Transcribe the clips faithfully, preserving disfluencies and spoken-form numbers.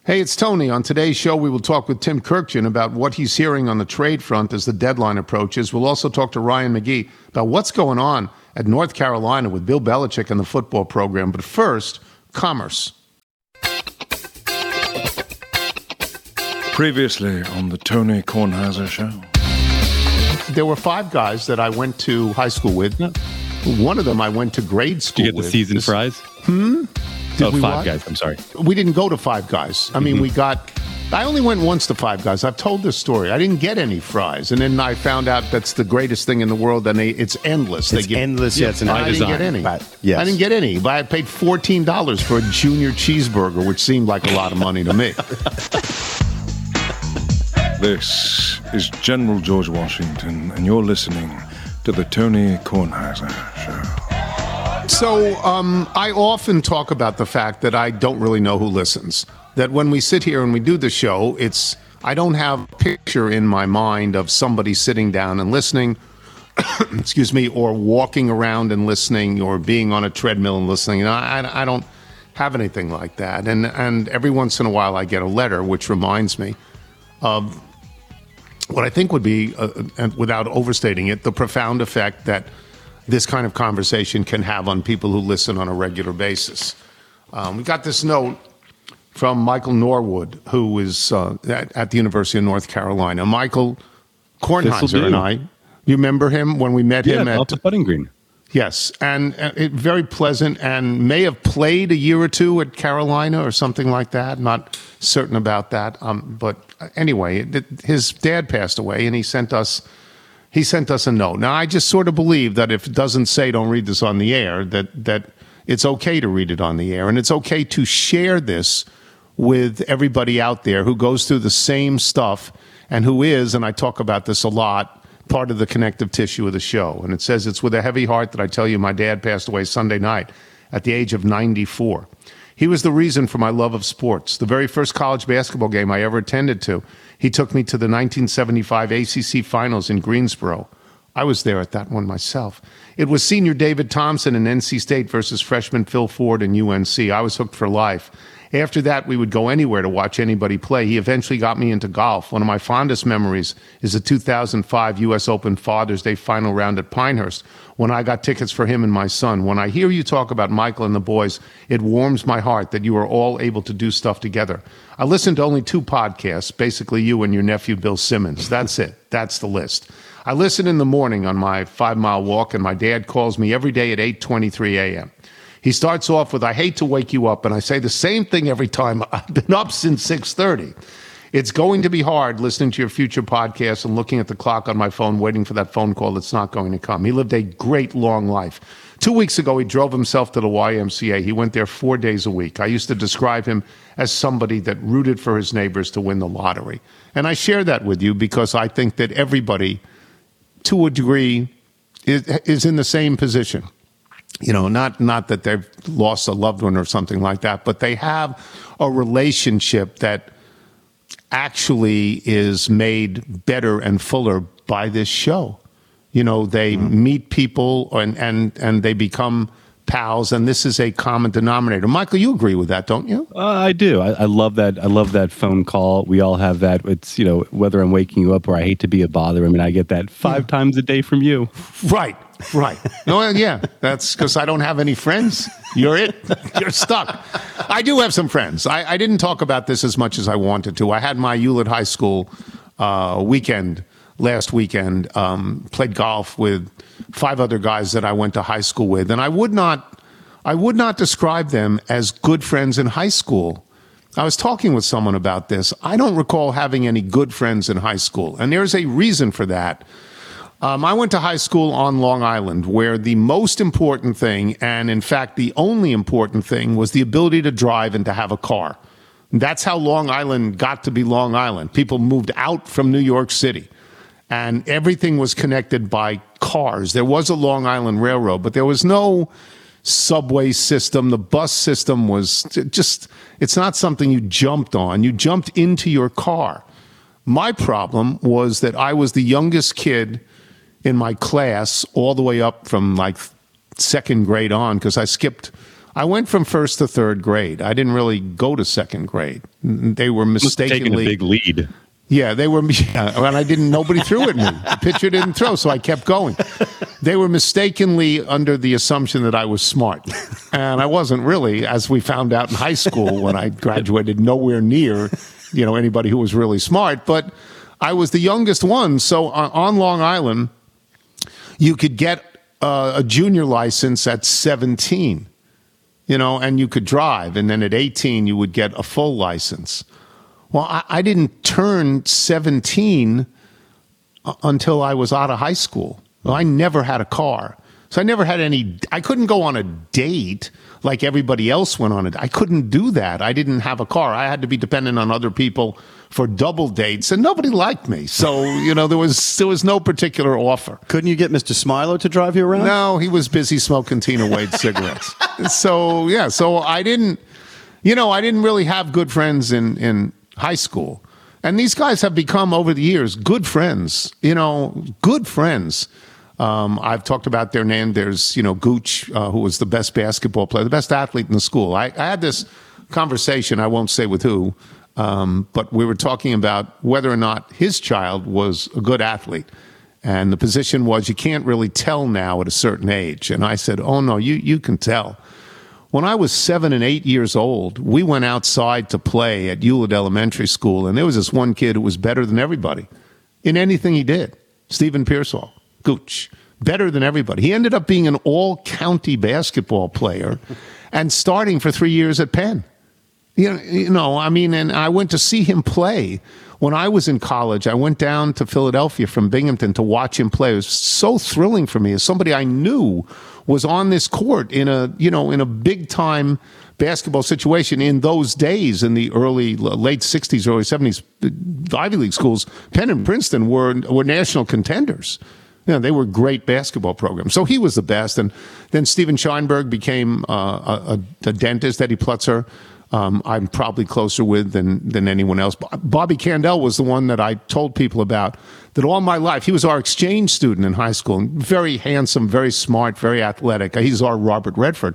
Hey, it's Tony. On today's show, we will talk with Tim Kurkjian about what he's hearing on the trade front as the deadline approaches. We'll also talk to Ryan McGee about what's going on at North Carolina with Bill Belichick and the football program. But first, commerce. Previously on the Tony Kornheiser Show. There were five guys that I went to high school with. Yeah. One of them I went to grade school with. Did you get the with. season this, fries? Hmm? Did oh, we Five what? Guys. I'm sorry. We didn't go to Five Guys. I mean, mm-hmm. we got... I only went once to Five Guys. I've told this story. I didn't get any fries. And then I found out that's the greatest thing in the world, and they, it's endless. It's they give, endless, yeah. It's an I didn't design, get any. But, yes. I didn't get any. But I paid fourteen dollars for a junior cheeseburger, which seemed like a lot of money to me. This is General George Washington, and you're listening to the Tony Kornheiser Show. So um, I often talk about the fact that I don't really know who listens. That when we sit here and we do the show, it's I don't have a picture in my mind of somebody sitting down and listening, excuse me, or walking around and listening, or being on a treadmill and listening. You know, I, I don't have anything like that. And and every once in a while I get a letter, which reminds me of what I think would be, uh, and without overstating it, the profound effect that this kind of conversation can have on people who listen on a regular basis. Um, we got this note from Michael Norwood, who is uh, at, at the University of North Carolina. Michael Kornheiser and I, you remember him when we met yeah, him at... off the Putting Green. Yes, and uh, it, very pleasant, and may have played a year or two at Carolina or something like that. Not certain about that. Um, but anyway, it, his dad passed away, and he sent us... He sent us a note. Now, I just sort of believe that if it doesn't say don't read this on the air, that that it's okay to read it on the air. And it's okay to share this with everybody out there who goes through the same stuff and who is, and I talk about this a lot, part of the connective tissue of the show. And it says, it's with a heavy heart that I tell you my dad passed away Sunday night at the age of ninety-four. He was the reason for my love of sports. The very first college basketball game I ever attended to, he took me to the nineteen seventy-five A C C Finals in Greensboro. I was there at that one myself. It was senior David Thompson and N C State versus freshman Phil Ford and U N C. I was hooked for life. After that, we would go anywhere to watch anybody play. He eventually got me into golf. One of my fondest memories is the two thousand five U S Open Father's Day final round at Pinehurst, when I got tickets for him and my son. When I hear you talk about Michael and the boys, it warms my heart that you are all able to do stuff together. I listened to only two podcasts, basically you and your nephew Bill Simmons. That's it. That's the list. I listen in the morning on my five-mile walk, and my dad calls me every day at eight twenty-three a.m. He starts off with, I hate to wake you up, and I say the same thing every time. I've been up since six thirty. It's going to be hard listening to your future podcasts and looking at the clock on my phone, waiting for that phone call that's not going to come. He lived a great long life. Two weeks ago, he drove himself to the Y M C A. He went there four days a week. I used to describe him as somebody that rooted for his neighbors to win the lottery. And I share that with you because I think that everybody, to a degree, is, is in the same position. You know, not not that they've lost a loved one or something like that, but they have a relationship that actually is made better and fuller by this show. You know, they mm-hmm. meet people and, and, and they become pals, and this is a common denominator. Michael, you agree with that, don't you? Uh, I do. I, I love that. I love that phone call. We all have that. It's, you know, whether I'm waking you up or I hate to be a bother. I mean, I get that five yeah. times a day from you. Right. Right. No, yeah, that's because I don't have any friends. You're it. You're stuck. I do have some friends. I, I didn't talk about this as much as I wanted to. I had my Hewlett High School uh, weekend last weekend, um, played golf with five other guys that I went to high school with. And I would not, I would not describe them as good friends in high school. I was talking with someone about this. I don't recall having any good friends in high school. And there's a reason for that. Um, I went to high school on Long Island, where the most important thing, and in fact the only important thing, was the ability to drive and to have a car. That's how Long Island got to be Long Island. People moved out from New York City, and everything was connected by cars. There was a Long Island Railroad, but there was no subway system. The bus system was just, it's not something you jumped on. You jumped into your car. My problem was that I was the youngest kid in my class all the way up from like second grade on, because I skipped I went from first to third grade. I didn't really go to second grade. They were mistakenly taking a big lead. Yeah, they were. Yeah, and I didn't. Nobody threw at me. The pitcher didn't throw, so I kept going. They were mistakenly under the assumption that I was smart, and I wasn't really, as we found out in high school when I graduated. Nowhere near, you know, anybody who was really smart. But I was the youngest one, so on, on Long Island, you could get uh, a junior license at seventeen, you know, and you could drive, and then at eighteen you would get a full license. Well, I, I didn't turn seventeen until I was out of high school. Well, I never had a car. So I never had any, I couldn't go on a date like everybody else went on it. I couldn't do that. I didn't have a car. I had to be dependent on other people for double dates, and nobody liked me. So, you know, there was there was no particular offer. Couldn't you get Mister Smilo to drive you around? No, he was busy smoking Tina Wade cigarettes. So, yeah, so I didn't, you know, I didn't really have good friends in, in high school. And these guys have become, over the years, good friends, you know, good friends. Um, I've talked about their name. There's, you know, Gooch, uh, who was the best basketball player, the best athlete in the school. I, I had this conversation, I won't say with who, um, but we were talking about whether or not his child was a good athlete. And the position was, you can't really tell now at a certain age. And I said, oh, no, you, you can tell. When I was seven and eight years old, we went outside to play at Hewlett Elementary School, and there was this one kid who was better than everybody in anything he did, Stephen Pearsall, Gooch, better than everybody. He ended up being an all-county basketball player and starting for three years at Penn. You know, you know, I mean, and I went to see him play. When I was in college, I went down to Philadelphia from Binghamton to watch him play. It was so thrilling for me as somebody I knew was on this court in a, you know, in a big time basketball situation in those days, in the early, late sixties, early seventies. The Ivy League schools, Penn and Princeton, were were national contenders. You know, they were great basketball programs. So he was the best. And then Steven Scheinberg became uh, a, a dentist. Eddie Plutzer, um, I'm probably closer with than than anyone else. Bobby Candell was the one that I told people about, that all my life, he was our exchange student in high school, very handsome, very smart, very athletic. He's our Robert Redford.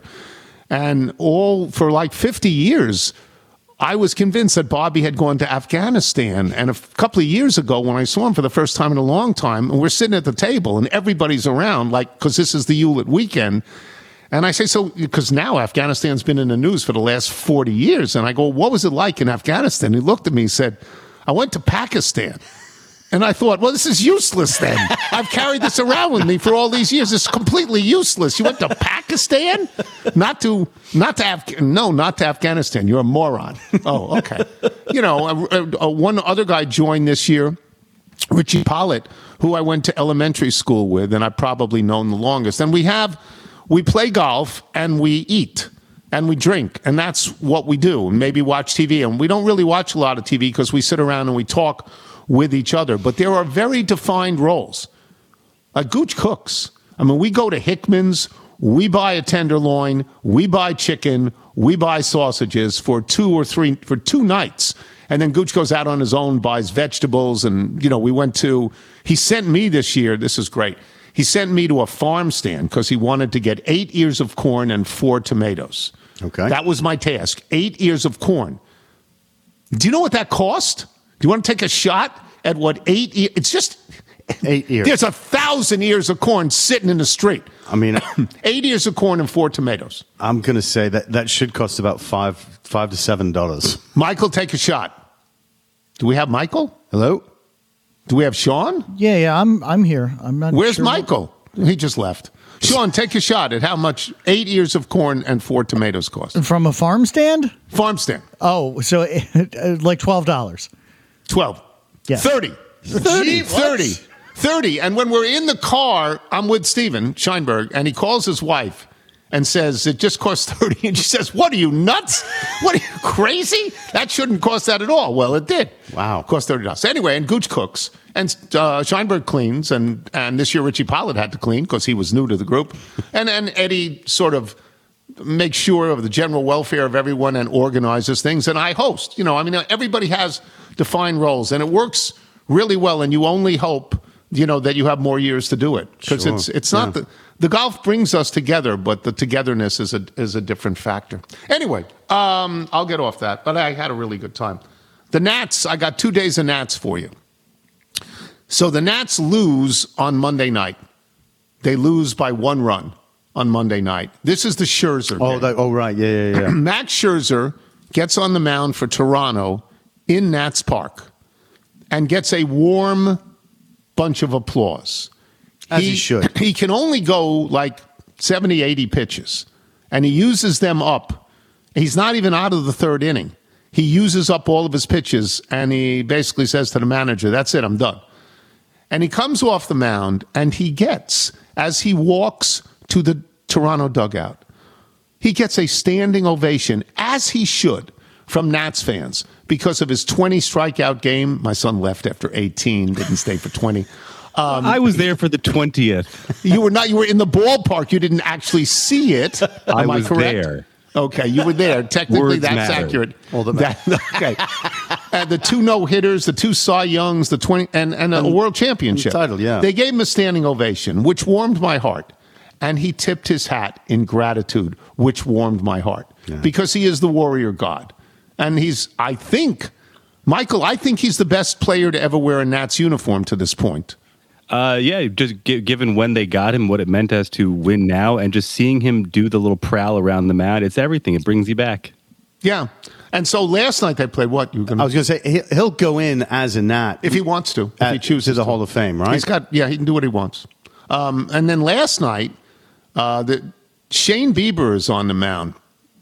And all for like fifty years, I was convinced that Bobby had gone to Afghanistan. And a couple of years ago, when I saw him for the first time in a long time, and we're sitting at the table and everybody's around, like, because this is the Hewlett weekend. And I say, so, because now Afghanistan's been in the news for the last forty years. And I go, what was it like in Afghanistan? He looked at me and said, I went to Pakistan. And I thought, well, this is useless then. I've carried this around with me for all these years. It's completely useless. You went to Pakistan? Not to, not to, Af- no, not to Afghanistan. You're a moron. Oh, okay. You know, uh, uh, one other guy joined this year, Richie Pollitt, who I went to elementary school with, and I've probably known the longest. And we have, we play golf and we eat and we drink, and that's what we do. And maybe watch T V. And we don't really watch a lot of T V because we sit around and we talk with each other. But there are very defined roles. Like Gooch cooks. I mean, we go to Hickman's, we buy a tenderloin, we buy chicken, we buy sausages for two or three, for two nights. And then Gooch goes out on his own, buys vegetables. And, you know, we went to, he sent me this year, this is great. He sent me to a farm stand because he wanted to get eight ears of corn and four tomatoes. Okay. That was my task. Eight ears of corn. Do you know what that cost? Do you want to take a shot at what eight ears? It's just eight ears. There's a thousand ears of corn sitting in the street. I mean, eight ears of corn and four tomatoes. I'm going to say that that should cost about five, five to seven dollars. Michael, take a shot. Do we have Michael? Hello? Do we have Sean? Yeah, yeah, I'm I'm here. I'm not. Where's sure Michael? He just left. Sean, take a shot at how much eight ears of corn and four tomatoes cost. From a farm stand? Farm stand. Oh, so uh, like twelve dollars. twelve. Yeah. thirty. thirty. thirty. thirty. And when we're in the car, I'm with Steven Scheinberg, and he calls his wife and says, it just costs thirty. And she says, what are you, nuts? What are you, crazy? That shouldn't cost that at all. Well, it did. Wow. It cost thirty dollars. Anyway, and Gooch cooks, and uh, Scheinberg cleans, and, and this year Richie Pollitt had to clean because he was new to the group. And, and Eddie sort of makes sure of the general welfare of everyone and organizes things. And I host. You know, I mean, everybody has defined roles, and it works really well, and you only hope, you know, that you have more years to do it, because Sure. it's it's not Yeah. the the golf brings us together, but the togetherness is a is a different factor. Anyway, um, I'll get off that, but I had a really good time. The Nats, I got two days of Nats for you. So the Nats lose on Monday night. They lose by one run on Monday night. This is the Scherzer Oh, game. that, oh, right. Yeah, yeah, yeah. Max Scherzer gets on the mound for Toronto in Nats Park and gets a warm bunch of applause. As he should. He can only go like seventy, eighty pitches, and he uses them up. He's not even out of the third inning. He uses up all of his pitches, and he basically says to the manager, that's it, I'm done. And he comes off the mound, and he gets, as he walks to the Toronto dugout, he gets a standing ovation, as he should, from Nats fans because of his twenty strikeout game. My son left after eighteen, didn't stay for twenty. Um, I was there for the twentieth. You were not. You were in the ballpark. You didn't actually see it. Am I I was correct? there. Okay, you were there. Technically, Words that's matter. accurate. All that That- okay. And the two no hitters, the two Cy Youngs, the twenty, and and a And world championship title, yeah. They gave him a standing ovation, which warmed my heart. And he tipped his hat in gratitude, which warmed my heart Yeah. because he is the warrior god, and he's. I think, Michael. I think he's the best player to ever wear a Nats uniform to this point. Uh, yeah, just gi- given when they got him, what it meant as to win now, and just seeing him do the little prowl around the mound, it's everything. It brings you back. Yeah. And so last night they played what? You I was going to say, he- he'll go in as a Nat. if he wants to, if at- he chooses to the to. Hall of Fame, right? He's got yeah, he can do what he wants. Um, and then last night, uh, the Shane Bieber is on the mound.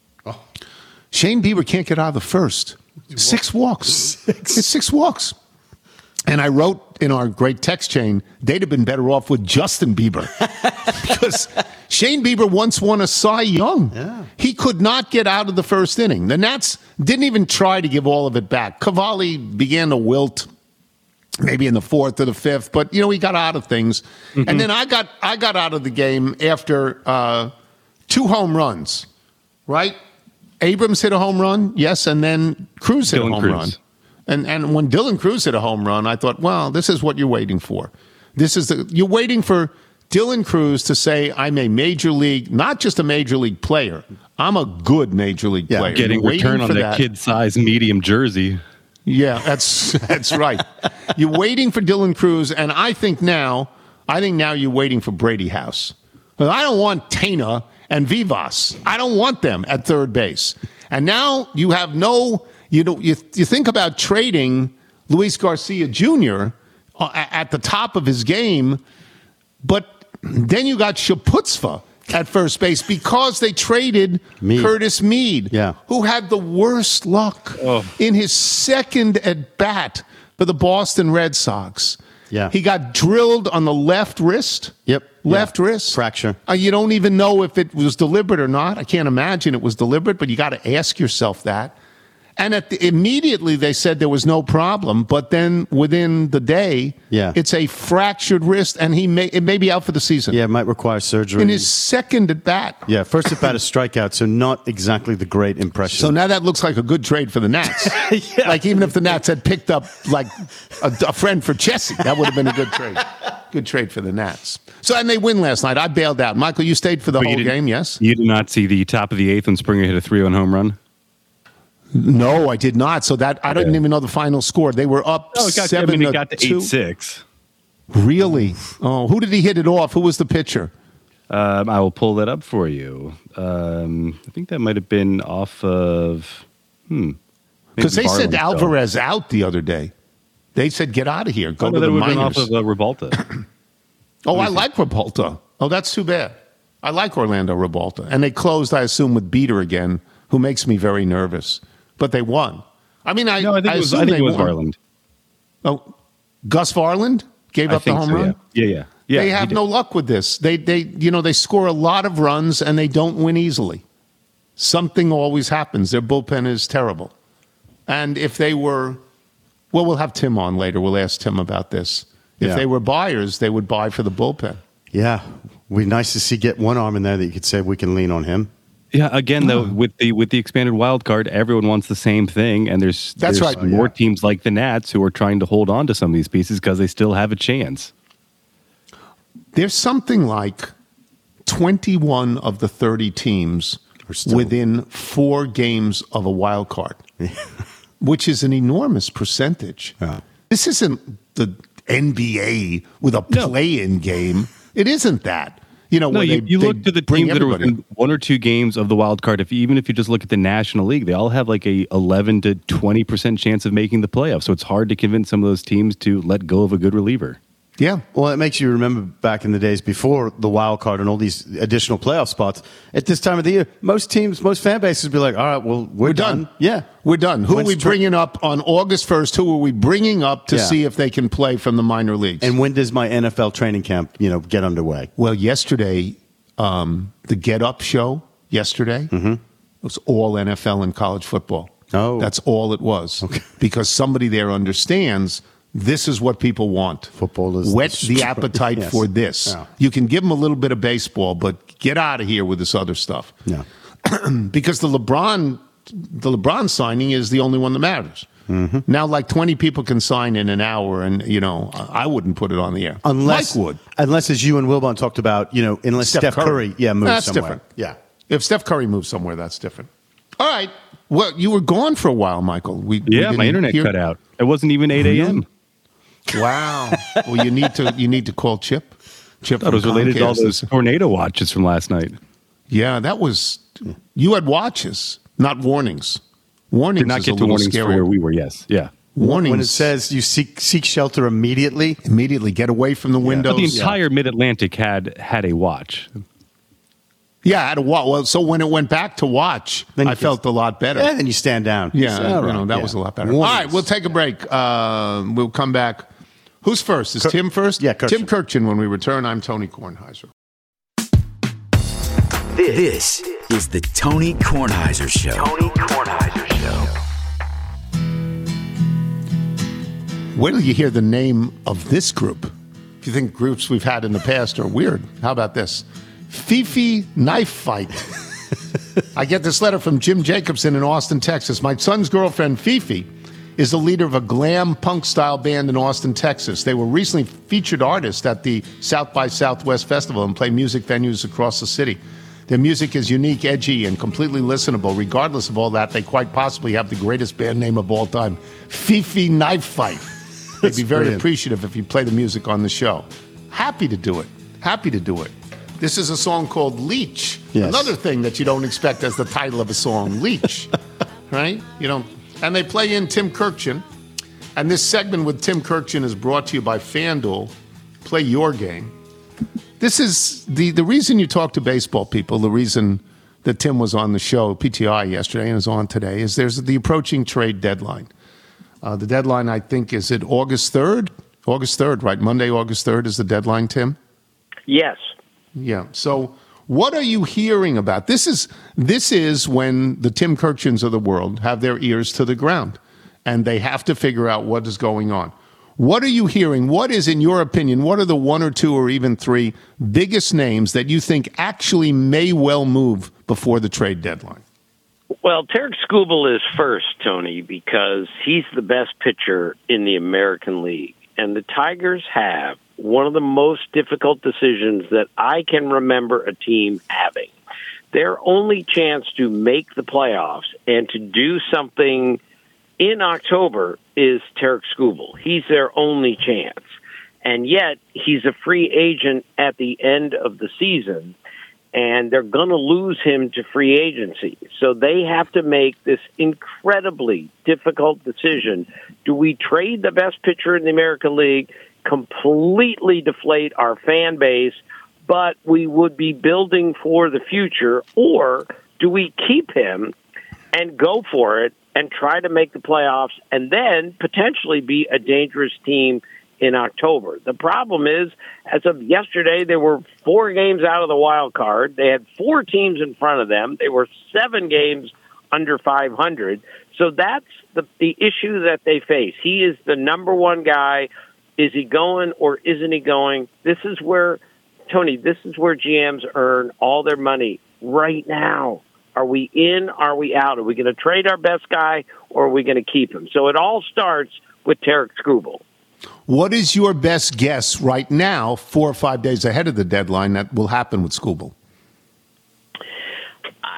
Shane Bieber can't get out of the first. Six walks. Six. It's six walks. And I wrote in our great text chain, they'd have been better off with Justin Bieber. Because Shane Bieber once won a Cy Young. Yeah. He could not get out of the first inning. The Nats didn't even try to give all of it back. Cavalli began to wilt maybe in the fourth or the fifth, but you know, he got out of things. Mm-hmm. And then I got I got out of the game after uh, two home runs, right? Abrams hit a home run, yes, and then Cruz hit Dylan a home Cruz. run. And and when Dylan Cruz hit a home run, I thought, well, this is what you're waiting for. This is the you're waiting for Dylan Cruz to say, I'm a major league, not just a major league player. I'm a good major league Yeah, player. Getting You're waiting return on for that kid-sized medium jersey. Yeah, that's that's right. You're waiting for Dylan Cruz, and I think now, I think now you're waiting for Brady House. But I don't want Tana and Vivas. I don't want them at third base. And now you have no, you know, you, you think about trading Luis Garcia Junior at the top of his game, but then you got Shaputzva at first base because they traded Meade. Curtis Meade, Yeah. who had the worst luck Oh. in his second at bat for the Boston Red Sox. Yeah. He got drilled on the left wrist. Yep. Left Yeah. wrist. Fracture. Uh, you don't even know if it was deliberate or not. I can't imagine it was deliberate, but you got to ask yourself that. And at the, immediately they said there was no problem, but then within the day, Yeah. it's a fractured wrist, and he may it may be out for the season. Yeah, it might require surgery. In his second at bat. yeah, first at bat a strikeout, so not exactly the great impression. So now that looks like a good trade for the Nats. Like even if the Nats had picked up like a, a friend for Chessie, that would have been a good trade. Good trade for the Nats. So and they win last night. I bailed out. Michael, you stayed for the But you whole didn't- game, yes? You did not see the top of the eighth when Springer hit a three-run home run? No, I did not. So that I didn't Yeah. even know the final score. They were up Oh, it got, I seven mean, to it got to two. eight six. Really? Oh, who did he hit it off? Who was the pitcher? Um, I will pull that up for you. Um, I think that might have been off of. Hmm. Because they said Varland, though. Alvarez out the other day. They said get out of here. Go Oh, to no, the that would have been minors. off of uh, Revolta. Oh, I like Revolta. Oh, that's too bad. I like Orlando Revolta. And they closed, I assume, with Beater again, who makes me very nervous. But they won. I mean, I, no, I think I it was. assume I think they it was won. Varland. Oh, Gus Varland gave I up the think home so, run? Yeah, yeah, yeah. yeah they he have did. no luck with this. They, they, you know, they score a lot of runs and they don't win easily. Something always happens. Their bullpen is terrible. And if they were, well, we'll have Tim on later. We'll ask Tim about this. If Yeah. they were buyers, they would buy for the bullpen. yeah, we nice to see get one arm in there that you could say we can lean on him. Yeah, again though, with the with the expanded wild card, everyone wants the same thing, and there's That's there's right. more Oh, yeah. teams like the Nats who are trying to hold on to some of these pieces because they still have a chance. There's something like twenty-one of the thirty teams Are still- within four games of a wild card, which is an enormous percentage. Yeah. This isn't the N B A with a No. play-in game. It isn't that. You know, No, where you, they, you they look to the bring teams that are everybody. within one or two games of the wild card. If you, even if you just look at the National League, they all have like a eleven to twenty percent chance of making the playoffs. So it's hard to convince some of those teams to let go of a good reliever. Yeah. Well, it makes you remember back in the days before the wild card and all these additional playoff spots. At this time of the year, most teams, most fan bases would be like, all right, well, we're, We're done. Yeah. We're done. Who When's are we tra- bringing up on August first? Who are we bringing up to Yeah. see if they can play from the minor leagues? And when does my N F L training camp, you know, get underway? Well, yesterday, um, the Get Up show yesterday was all N F L and college football. Oh. That's all it was. Because somebody there understands this is what people want. Football is Whet the the str- appetite yes. for this. Yeah. You can give them a little bit of baseball, but get out of here with this other stuff. No. Because the LeBron, the LeBron signing is the only one that matters. Mm-hmm. Now, like twenty people can sign in an hour, and you know, I I wouldn't put it on the air. Unless, Mike would. unless as you and Wilbon talked about, you know, unless Steph, Curry, yeah, moves That's somewhere. different. Yeah. If Steph Curry moves somewhere, that's different. All right. Well, you were gone for a while, Michael. We, we Yeah, didn't my internet hear- cut out. It wasn't even eight a.m. Wow. Well, you need to you need to call Chip. Chip I thought it was from related to all Comcast those is- tornado watches from last night. Yeah, that was. You had watches, not warnings. Warnings Did not is get a to little warnings for scary. where we were. Yes, yeah. Warnings When it says you seek seek shelter immediately, immediately get away from the windows. But the entire Mid Atlantic had had a watch. Yeah, I had to watch. Well, so when it went back to watch, Then you I can- felt a lot better. yeah, then you stand down. Yeah, You say, all you know, right, that yeah. was a lot better. Warnings. All right, we'll take a break. Uh, we'll come back. Who's first? Is Kirk- Tim first? Yeah, Kirkchin. Tim Kirkchin when we return. I'm Tony Kornheiser. This is the Tony Kornheiser Show. Tony Kornheiser Show. Wait till you hear the name of this group. If you think groups we've had in the past are weird, how about this? Fifi Knife Fight. I get this letter from Jim Jacobson in Austin, Texas. My son's girlfriend, Fifi, is the leader of a glam punk-style band in Austin, Texas. They were recently featured artists at the South by Southwest Festival and play music venues across the city. Their music is unique, edgy, and completely listenable. Regardless of all that, they quite possibly have the greatest band name of all time, Fifi Knife Fight. They'd be very brilliant. appreciative if you play the music on the show. Happy to do it. Happy to do it. This is a song called Leech. Yes. Another thing that you don't expect as the title of a song, Leech. Right? You don't. And they play in Tim Kirkchin. And this segment with Tim Kirkchin is brought to you by FanDuel. Play your game. This is the, the reason you talk to baseball people, the reason that Tim was on the show, P T I, yesterday and is on today, is there's the approaching trade deadline. Uh, the deadline, I think, is it August third? August third, right? Monday, August third is the deadline, Tim? Yes. Yeah. So what are you hearing about? This is this is when the Tim Kirkchins of the world have their ears to the ground, and they have to figure out what is going on. What are you hearing? What is, in your opinion, what are the one or two or even three biggest names that you think actually may well move before the trade deadline? Well, Tarek Skubal is first, Tony, because he's the best pitcher in the American League. And the Tigers have one of the most difficult decisions that I can remember a team having. Their only chance to make the playoffs and to do something in October is Tarek Skubal. He's their only chance. And yet, he's a free agent at the end of the season, and they're going to lose him to free agency. So they have to make this incredibly difficult decision. Do we trade the best pitcher in the American League, completely deflate our fan base, but we would be building for the future, or do we keep him and go for it and try to make the playoffs and then potentially be a dangerous team in October? The problem is, as of yesterday, they were four games out of the wild card. They had four teams in front of them. They were seven games under five hundred. So that's the, the issue that they face. He is the number one guy. Is he going or isn't he going? This is where, Tony, this is where G Ms earn all their money right now. Are we in? Are we out? Are we going to trade our best guy or are we going to keep him? So it all starts with Tarek Skubal. What is your best guess right now, four or five days ahead of the deadline, that will happen with Skubal?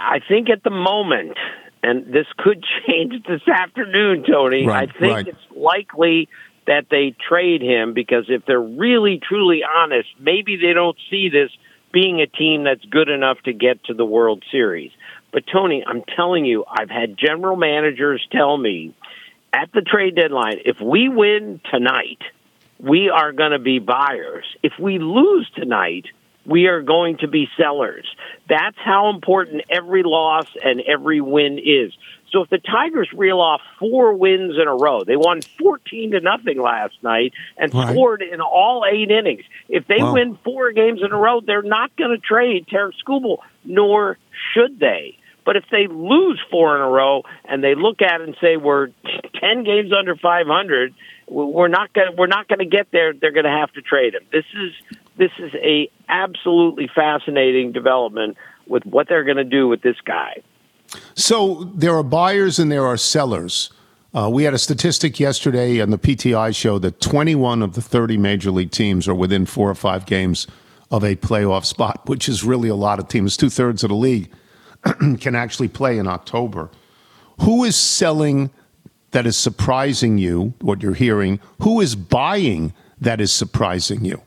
I think at the moment, and this could change this afternoon, Tony, Right, I think right. it's likely that they trade him because if they're really, truly honest, maybe they don't see this being a team that's good enough to get to the World Series. But, Tony, I'm telling you, I've had general managers tell me at the trade deadline, if we win tonight, we are going to be buyers. If we lose tonight, we are going to be sellers. That's how important every loss and every win is. So if the Tigers reel off four wins in a row, they won fourteen to nothing last night and Right. scored in all eight innings. If they Wow. win four games in a row, they're not going to trade Tarek Skubal, nor should they. But if they lose four in a row and they look at it and say we're ten games under five hundred, we're not going we're not going to get there. They're going to have to trade him. This is this is a absolutely fascinating development with what they're going to do with this guy. So there are buyers and there are sellers. Uh, we had a statistic yesterday on the P T I show that twenty-one of the thirty major league teams are within four or five games of a playoff spot, which is really a lot of teams. Two thirds of the league can actually play in October. Who is selling that is surprising you, what you're hearing? Who is buying that is surprising you?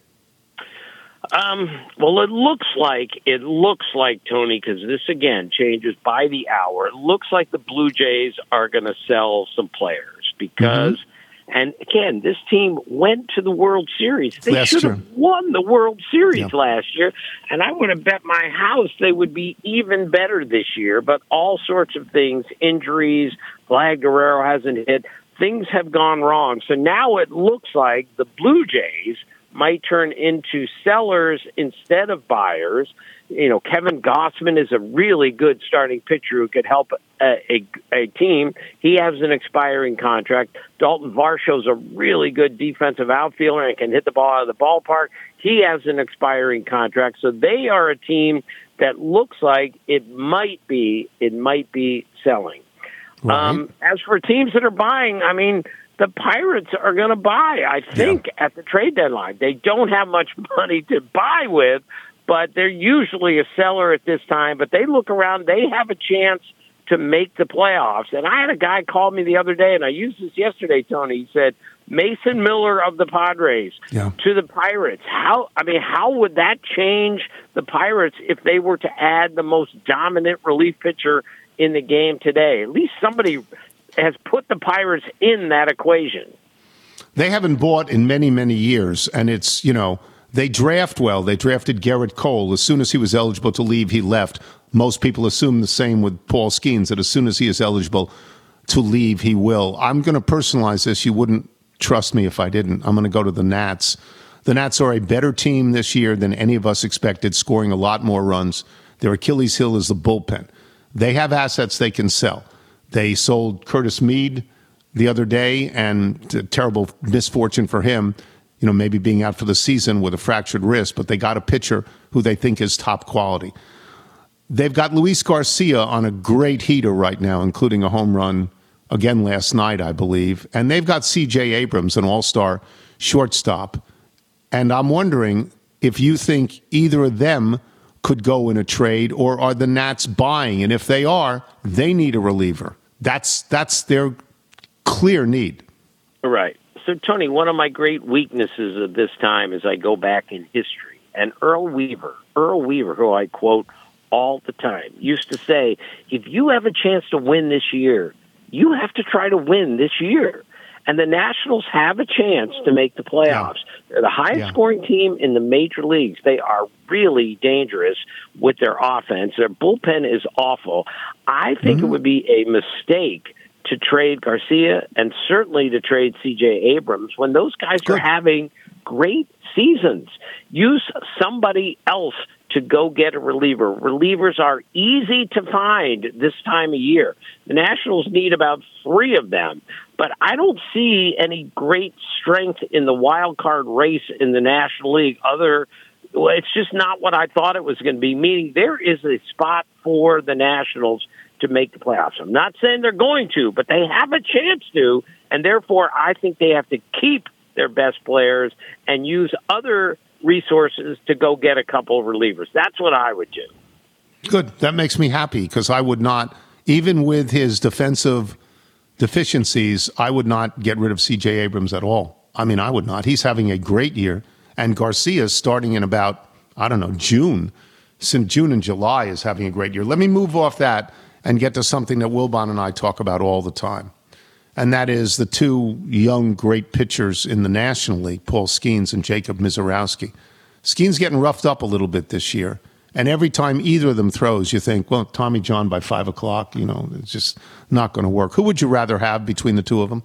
Um, well, it looks like, it looks like, Tony, because this, again, changes by the hour. It looks like the Blue Jays are going to sell some players because, mm-hmm. and again, this team went to the World Series. They Last should year. have won the World Series Yeah. last year, and I would have bet my house they would be even better this year, but all sorts of things, injuries, Vlad Guerrero hasn't hit, things have gone wrong. So now it looks like the Blue Jays might turn into sellers instead of buyers. You know, Kevin Gossman is a really good starting pitcher who could help a, a, a team. He has an expiring contract. Dalton Varsho's a really good defensive outfielder and can hit the ball out of the ballpark. He has an expiring contract. So they are a team that looks like it might be, it might be selling. Right. Um, as for teams that are buying, I mean, the Pirates are going to buy, I think, yeah. at the trade deadline. They don't have much money to buy with, but they're usually a seller at this time. But they look around, they have a chance to make the playoffs. And I had a guy call me the other day, and I used this yesterday, Tony. He said, Mason Miller of the Padres yeah. to the Pirates. How, I mean, how would that change the Pirates if they were to add the most dominant relief pitcher in the game today? At least somebody has put the Pirates in that equation. They haven't bought in many, many years, and it's, you know, they draft well. They drafted Garrett Cole. As soon as he was eligible to leave, he left. Most people assume the same with Paul Skeens, that as soon as he is eligible to leave, he will. I'm going to personalize this. You wouldn't trust me if I didn't. I'm going to go to the Nats. The Nats are a better team this year than any of us expected, scoring a lot more runs. Their Achilles heel is the bullpen. They have assets they can sell. They sold Curtis Mead the other day, and a terrible misfortune for him, you know, maybe being out for the season with a fractured wrist, but they got a pitcher who they think is top quality. They've got Luis Garcia on a great heater right now, including a home run again last night, I believe. And they've got C J Abrams, an all-star shortstop. And I'm wondering if you think either of them could go in a trade, or are the Nats buying? And if they are, they need a reliever. That's that's their clear need. Right. So, Tony, one of my great weaknesses of this time is I go back in history. And Earl Weaver, Earl Weaver, who I quote all the time, used to say, if you have a chance to win this year, you have to try to win this year. And the Nationals have a chance to make the playoffs. Yeah. They're the highest yeah. scoring team in the major leagues. They are really dangerous with their offense. Their bullpen is awful. I think mm-hmm. it would be a mistake to trade Garcia and certainly to trade C J Abrams when those guys Good. are having great seasons. Use somebody else to go get a reliever. Relievers are easy to find this time of year. The Nationals need about three of them, but I don't see any great strength in the wild card race in the National League. Other, well, it's just not what I thought it was going to be, meaning there is a spot for the Nationals to make the playoffs. I'm not saying they're going to, but they have a chance to, and therefore I think they have to keep their best players and use other resources to go get a couple of relievers. That's what I would do. Good. That makes me happy because I would not, even with his defensive deficiencies, I would not get rid of C J Abrams at all. I mean, I would not. He's having a great year. And Garcia's starting in about, I don't know, June. Since June and July is having a great year. Let me move off that and get to something that Wilbon and I talk about all the time. And that is the two young, great pitchers in the National League, Paul Skeens and Jacob Misiorowski. Skeens getting roughed up a little bit this year. And every time either of them throws, you think, well, Tommy John by five o'clock, you know, it's just not going to work. Who would you rather have between the two of them?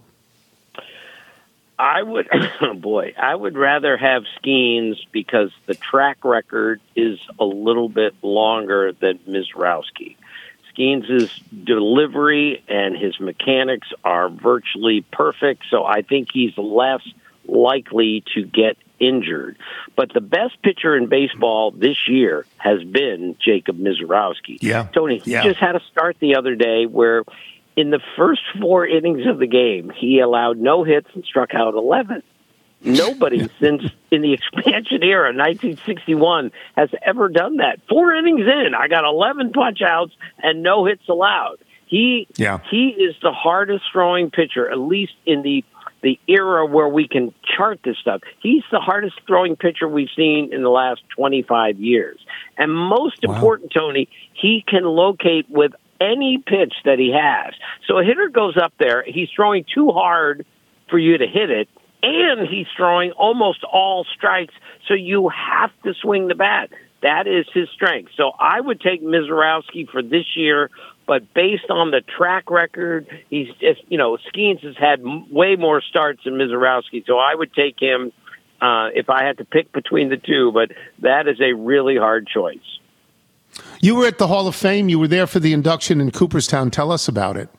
I would, oh boy, I would rather have Skeens because the track record is a little bit longer than Misiorowski. Skeens' delivery and his mechanics are virtually perfect, so I think he's less likely to get injured. But the best pitcher in baseball this year has been Jacob Misiorowski. Yeah. Tony, he yeah. just had a start the other day where in the first four innings of the game, he allowed no hits and struck out eleven. Nobody since in the expansion era, nineteen sixty-one, has ever done that. Four innings in, I got eleven punch outs and no hits allowed. He yeah. he is the hardest throwing pitcher, at least in the the era where we can chart this stuff. He's the hardest throwing pitcher we've seen in the last twenty-five years. And most wow. important, Tony, he can locate with any pitch that he has. So a hitter goes up there, he's throwing too hard for you to hit it, and he's throwing almost all strikes, so you have to swing the bat. That is his strength. So I would take Misiorowski for this year, but based on the track record, he's just, you know, Skeens has had m- way more starts than Misiorowski, so I would take him uh, if I had to pick between the two, but that is a really hard choice. You were at the Hall of Fame. You were there for the induction in Cooperstown. Tell us about it.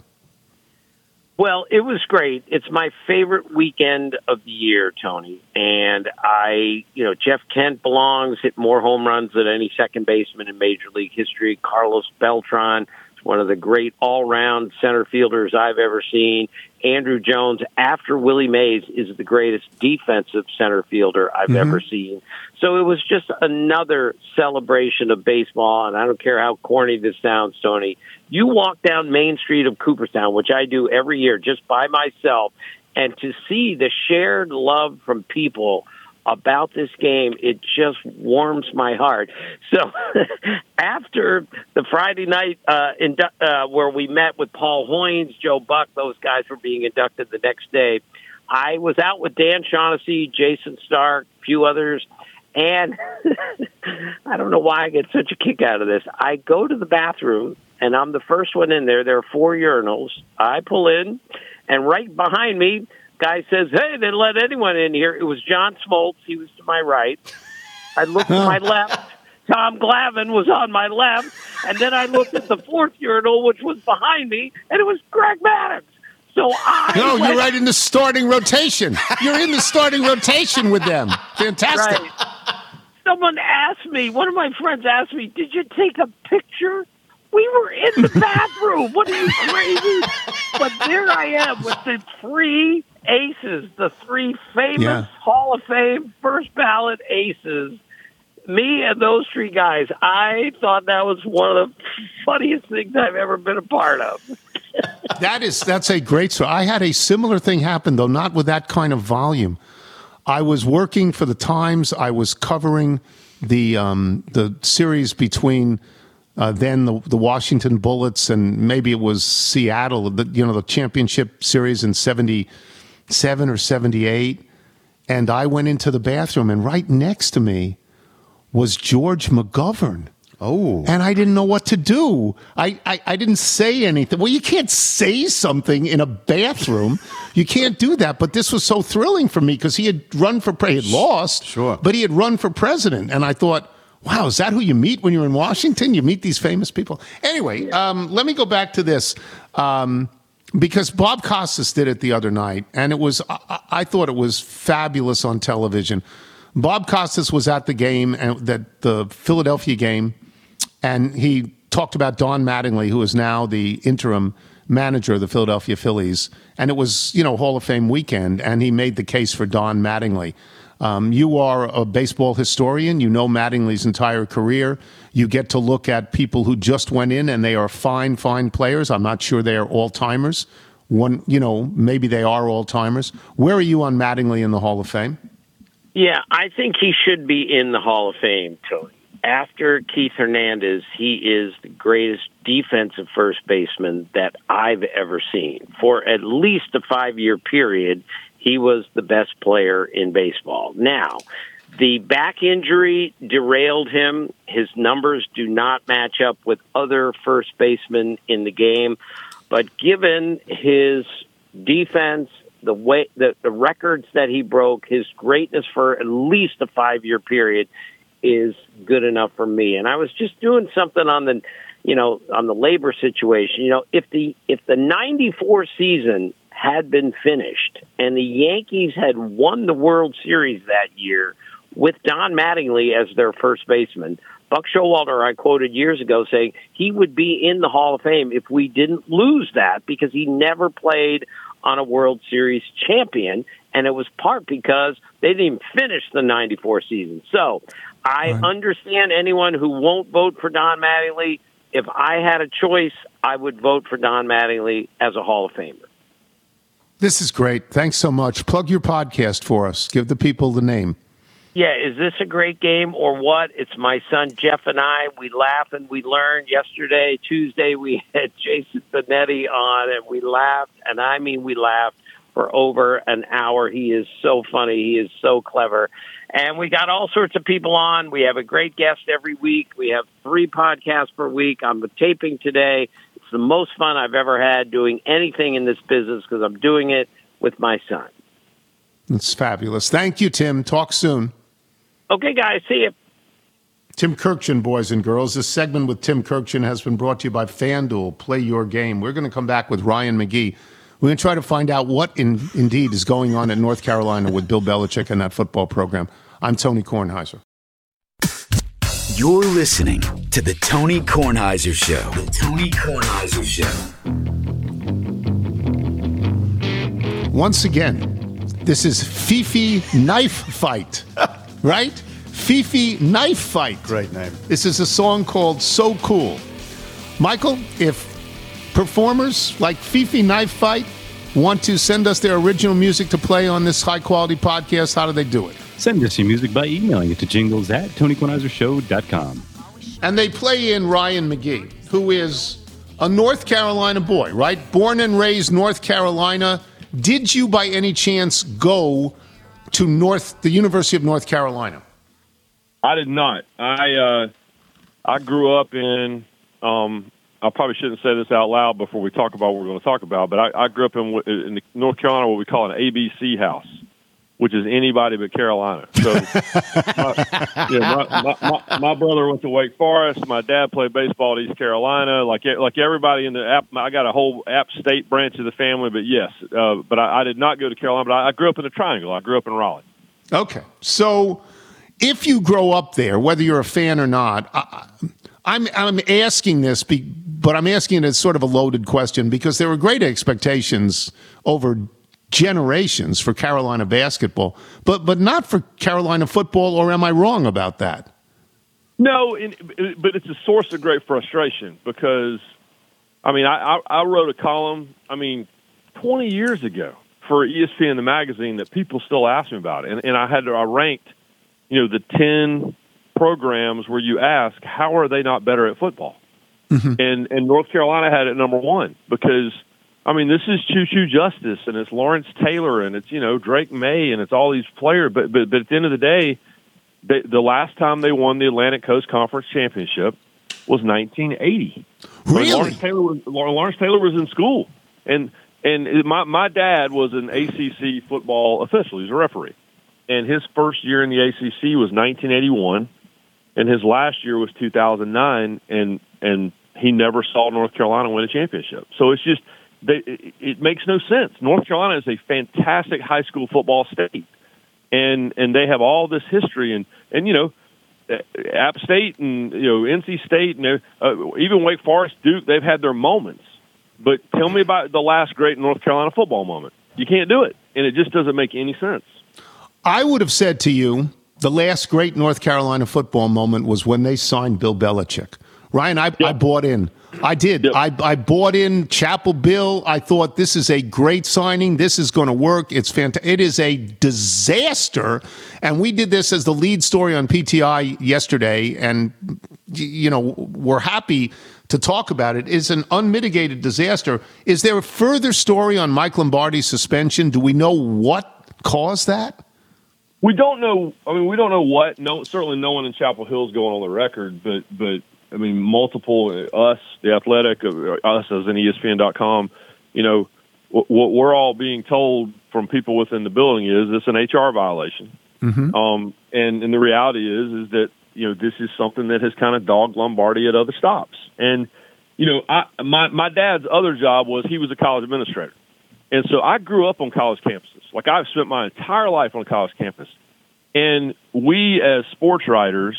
Well, it was great. It's my favorite weekend of the year, Tony. And I, you know, Jeff Kent belongs, hit more home runs than any second baseman in Major League history. Carlos Beltran is one of the great all-round center fielders I've ever seen. Andrew Jones, after Willie Mays, is the greatest defensive center fielder I've mm-hmm. ever seen. So it was just another celebration of baseball, and I don't care how corny this sounds, Tony. You walk down Main Street of Cooperstown, which I do every year just by myself, and to see the shared love from people about this game, it just warms my heart. So after the Friday night uh, indu- uh, where we met with Paul Hoynes, Joe Buck, those guys were being inducted the next day, I was out with Dan Shaughnessy, Jason Stark, a few others, and I don't know why I get such a kick out of this. I go to the bathroom, and I'm the first one in there. There are four urinals. I pull in, and right behind me, guy says, hey, they let anyone in here. It was John Smoltz. He was to my right. I looked to my left. Tom Glavine was on my left. And then I looked at the fourth urinal, which was behind me, and it was Greg Maddux. So I No, went, you're right in the starting rotation. You're in the starting rotation with them. Fantastic. Right. Someone asked me, one of my friends asked me, did you take a picture? We were in the bathroom. What are you, crazy? But there I am with the three aces, the three famous yeah. Hall of Fame first ballot aces. Me and those three guys. I thought that was one of the funniest things I've ever been a part of. That is, that's a great story. I had a similar thing happen, though, not with that kind of volume. I was working for the Times. I was covering the um, the series between uh, then the, the Washington Bullets and maybe it was Seattle, the, you know, the championship series in seventy-seven or seventy-eight. And I went into the bathroom, and right next to me was George McGovern. Oh. And I didn't know what to do. I, I, I didn't say anything. Well, you can't say something in a bathroom. You can't do that. But this was so thrilling for me because he had run for president. He had lost, sure. but he had run for president. And I thought, wow, is that who you meet when you're in Washington? You meet these famous people. Anyway, um, let me go back to this. Um, because Bob Costas did it the other night, and it was I, I thought it was fabulous on television. Bob Costas was at the game, and that the Philadelphia game, and he talked about Don Mattingly, who is now the interim manager of the Philadelphia Phillies. And it was, you know, Hall of Fame weekend, and he made the case for Don Mattingly. Um, you are a baseball historian. You know Mattingly's entire career. You get to look at people who just went in, and they are fine, fine players. I'm not sure they are all-timers. One, you know, maybe they are all-timers. Where are you on Mattingly in the Hall of Fame? Yeah, I think he should be in the Hall of Fame, Tony. After Keith Hernandez, he is the greatest defensive first baseman that I've ever seen. For at least a five-year period, he was the best player in baseball. Now, the back injury derailed him. His numbers do not match up with other first basemen in the game. But given his defense, the way the, the records that he broke, his greatness for at least a five-year period is good enough for me. And I was just doing something on the, you know, on the labor situation. You know, if the if the ninety-four season had been finished and the Yankees had won the World Series that year with Don Mattingly as their first baseman, Buck Showalter, I quoted years ago, saying he would be in the Hall of Fame if we didn't lose that, because he never played on a World Series champion, and it was part because they didn't even finish the ninety-four season. So I right. understand anyone who won't vote for Don Mattingly. If I had a choice, I would vote for Don Mattingly as a Hall of Famer. This is great. Thanks so much. Plug your podcast for us. Give the people the name. Yeah, is this a great game or what? It's my son Jeff and I. We laugh and we learn. Yesterday, Tuesday, we had Jason Benetti on, and we laughed, and I mean we laughed for over an hour. He is so funny. He is so clever. And we got all sorts of people on. We have a great guest every week. We have three podcasts per week. I'm taping today. It's the most fun I've ever had doing anything in this business because I'm doing it with my son. That's fabulous. Thank you, Tim. Talk soon. Okay, guys. See you. Tim Kurkjian, boys and girls. This segment with Tim Kurkjian has been brought to you by FanDuel. Play your game. We're going to come back with Ryan McGee. We're going to try to find out what in, indeed is going on in North Carolina with Bill Belichick and that football program. I'm Tony Kornheiser. You're listening to the Tony Kornheiser Show. The Tony Kornheiser Show. Once again, this is Fifi Knife Fight, right? Fifi Knife Fight. Great name. This is a song called So Cool. Michael, if performers like Fifi Knife Fight want to send us their original music to play on this high-quality podcast, how do they do it? Send us your music by emailing it to jingles at tony kornheiser show dot com. And they play in Ryan McGee, who is a North Carolina boy, right? Born and raised North Carolina. Did you by any chance go to North, the University of North Carolina? I did not. I uh, I grew up in, um, I probably shouldn't say this out loud before we talk about what we're going to talk about, but I, I grew up in, in North Carolina, what we call an A B C house, which is anybody but Carolina. So my, yeah, my, my, my, my brother went to Wake Forest. My dad played baseball at East Carolina. Like like everybody in the App, I got a whole App State branch of the family, but yes. Uh, but I, I did not go to Carolina, but I, I grew up in the Triangle. I grew up in Raleigh. Okay. So if you grow up there, whether you're a fan or not, I, I'm, I'm asking this, be, but I'm asking it as sort of a loaded question because there were great expectations over generations for Carolina basketball, but but not for Carolina football, or am I wrong about that? No, in, but it's a source of great frustration because, I mean, I, I, I wrote a column, I mean, twenty years ago for E S P N, the magazine, that people still ask me about it, and, and I had to, I ranked, you know, the ten programs where you ask, how are they not better at football? Mm-hmm. And and North Carolina had it number one because, I mean, this is Choo Choo Justice, and it's Lawrence Taylor, and it's, you know, Drake May, and it's all these players. But but, but at the end of the day, they, the last time they won the Atlantic Coast Conference Championship was nineteen eighty. Really? Lawrence Taylor was, Lawrence Taylor was in school, and and it, my my dad was an A C C football official. He's a referee, and his first year in the A C C was nineteen eighty-one, and his last year was two thousand nine, and and he never saw North Carolina win a championship. So it's just. They, it, it makes no sense. North Carolina is a fantastic high school football state, and and they have all this history, and, and you know, App State and you know N C State and uh, even Wake Forest, Duke, they've had their moments. But tell me about the last great North Carolina football moment. You can't do it, and it just doesn't make any sense. I would have said to you, the last great North Carolina football moment was when they signed Bill Belichick. Ryan, I, yep. I bought in. I did. Yep. I, I bought in Chapel Bill. I thought this is a great signing. This is going to work. It's fantastic. It is a disaster. And we did this as the lead story on P T I yesterday. And, you know, we're happy to talk about it. It's an unmitigated disaster. Is there a further story on Mike Lombardi's suspension? Do we know what caused that? We don't know. I mean, we don't know what. No, certainly no one in Chapel Hill is going on the record, but, but, I mean, multiple, us, The Athletic, us as in E S P N dot com, you know, what we're all being told from people within the building is it's an H R violation. Mm-hmm. Um, and, and the reality is, is that, you know, this is something that has kind of dogged Lombardi at other stops. And, you know, I, my, my dad's other job was he was a college administrator. And so I grew up on college campuses. Like, I've spent my entire life on a college campus. And we as sports writers,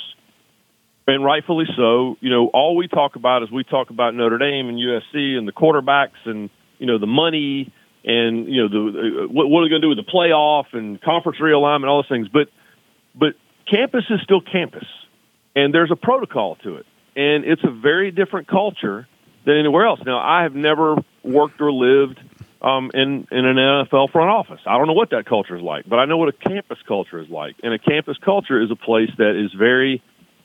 and rightfully so, you know, all we talk about is we talk about Notre Dame and U S C and the quarterbacks and, you know, the money and, you know, the what, what are they going to do with the playoff and conference realignment, all those things. But but campus is still campus, and there's a protocol to it. And it's a very different culture than anywhere else. Now, I have never worked or lived um, in, in an N F L front office. I don't know what that culture is like, but I know what a campus culture is like. And a campus culture is a place that is very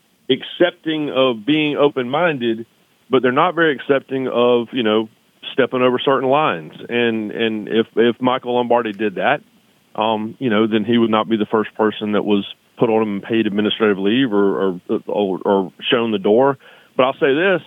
accepting of being open-minded, but they're not very accepting of, you know, stepping over certain lines. And and if if Michael Lombardi did that, um, you know, then he would not be the first person that was put on and paid administrative leave or or, or or shown the door. But I'll say this: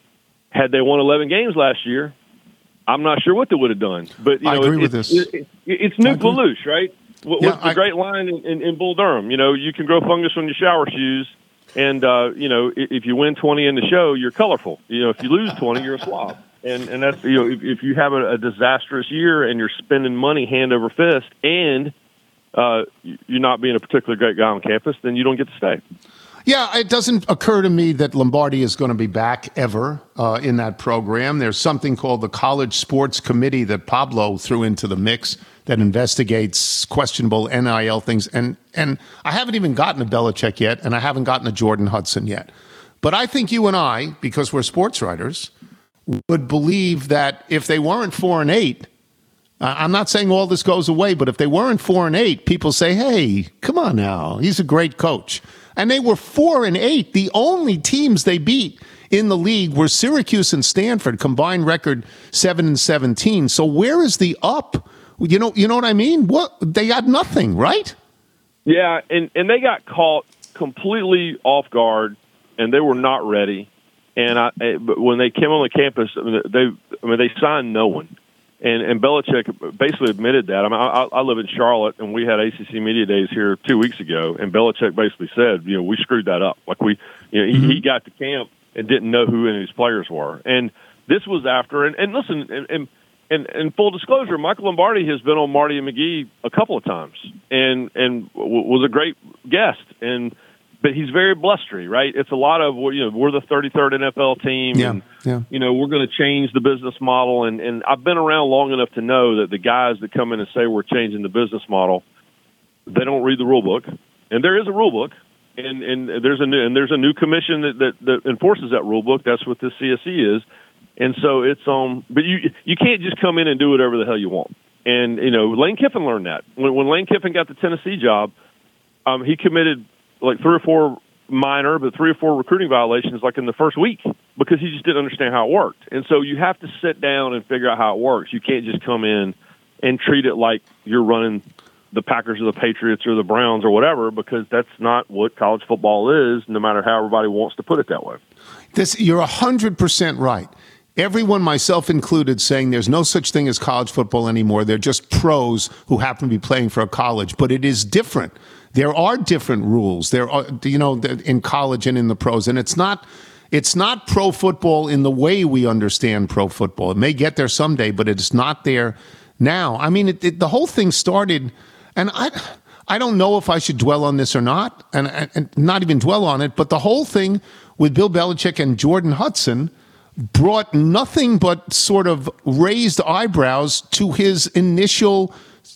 had they won eleven games last year, I'm not sure what they would have done. But you know, I agree it, with it, this. It, it, it's Nuke Lelouch, right? What, yeah, what's the I, great line in, in, in Bull Durham? You know, you can grow fungus on your shower shoes. And, uh, you know, if you win twenty in the show, you're colorful. You know, if you lose twenty, you're a slob. And and that's, you know, if, if you have a, a disastrous year and you're spending money hand over fist and uh, you're not being a particularly great guy on campus, then you don't get to stay. Yeah, it doesn't occur to me that Lombardi is going to be back ever uh, in that program. There's something called the College Sports Committee that Pablo threw into the mix that investigates questionable N I L things. And and I haven't even gotten to Belichick yet, and I haven't gotten to Jordan Hudson yet. But I think you and I, because we're sports writers, would believe that if they weren't four and eight, uh, I'm not saying all this goes away, but if they weren't four and eight, people say, hey, come on now, he's a great coach. And they were four and eight. The only teams they beat in the league were Syracuse and Stanford, combined record seven and seventeen. So where is the up? You know, you know what I mean? What they had nothing, right? Yeah, and, and they got caught completely off guard, and they were not ready. And I, but when they came on the campus, I mean, they, I mean, they signed no one. And and Belichick basically admitted that. I mean, I, I live in Charlotte, and we had A C C Media Days here two weeks ago, and Belichick basically said, you know, we screwed that up. Like we, you know, mm-hmm. he, he got to camp and didn't know who any of his players were. And this was after. And, and listen, and, and and and full disclosure, Michael Lombardi has been on Marty and McGee a couple of times, and and w- was a great guest. And but he's very blustery, right? It's a lot of, you know, we're the thirty-third N F L team, yeah, and yeah. you know, we're going to change the business model. And, and I've been around long enough to know that the guys that come in and say we're changing the business model, they don't read the rule book. And there is a rule book, and, and there's a new and there's a new commission that, that, that enforces that rule book. That's what the C S E is. And so it's um, but you you can't just come in and do whatever the hell you want. And you know, Lane Kiffin learned that when when Lane Kiffin got the Tennessee job, um, he committed like three or four minor, but three or four recruiting violations like in the first week because he just didn't understand how it worked. And so you have to sit down and figure out how it works. You can't just come in and treat it like you're running the Packers or the Patriots or the Browns or whatever, because that's not what college football is, no matter how everybody wants to put it that way. This, you're one hundred percent right. Everyone, myself included, saying there's no such thing as college football anymore. They're just pros who happen to be playing for a college. But it is different. There are different rules. There are, you know, in college and in the pros. And it's not it's not pro football in the way we understand pro football. It may get there someday, but it's not there now. I mean, it, it, the whole thing started, and I I don't know if I should dwell on this or not, and, and not even dwell on it, but the whole thing with Bill Belichick and Jordan Hudson brought nothing but sort of raised eyebrows to his initial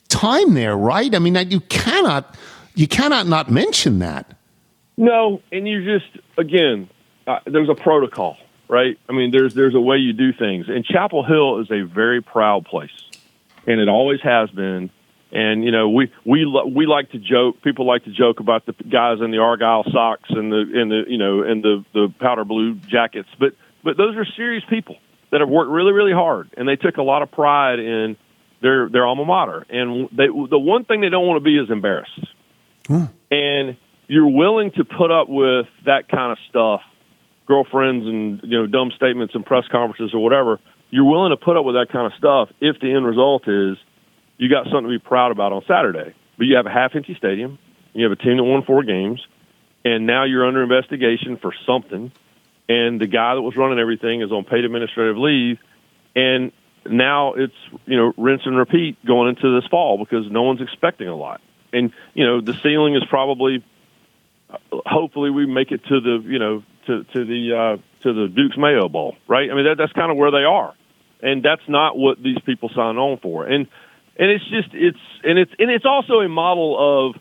time there, right? I mean, you cannot you cannot not mention that. No, and you just again, uh, there's a protocol, right? I mean, there's there's a way you do things, and Chapel Hill is a very proud place, and it always has been. And you know, we we we like to joke. People like to joke about the guys in the Argyle socks and the and the you know and the the powder blue jackets, but but those are serious people that have worked really really hard, and they took a lot of pride in their their alma mater. And they, the one thing they don't want to be is embarrassed. Hmm. And you're willing to put up with that kind of stuff, girlfriends and you know dumb statements and press conferences or whatever. You're willing to put up with that kind of stuff if the end result is you got something to be proud about on Saturday. But you have a half-empty stadium, you have a team that won four games, and now you're under investigation for something, and the guy that was running everything is on paid administrative leave, and now it's, you know, rinse and repeat going into this fall because no one's expecting a lot. And, you know, the ceiling is probably, hopefully we make it to the, you know, to, to the uh, to the Duke's Mayo Bowl, right? I mean, that, that's kind of where they are. And that's not what these people sign on for. And And it's just it's and it's and it's also a model of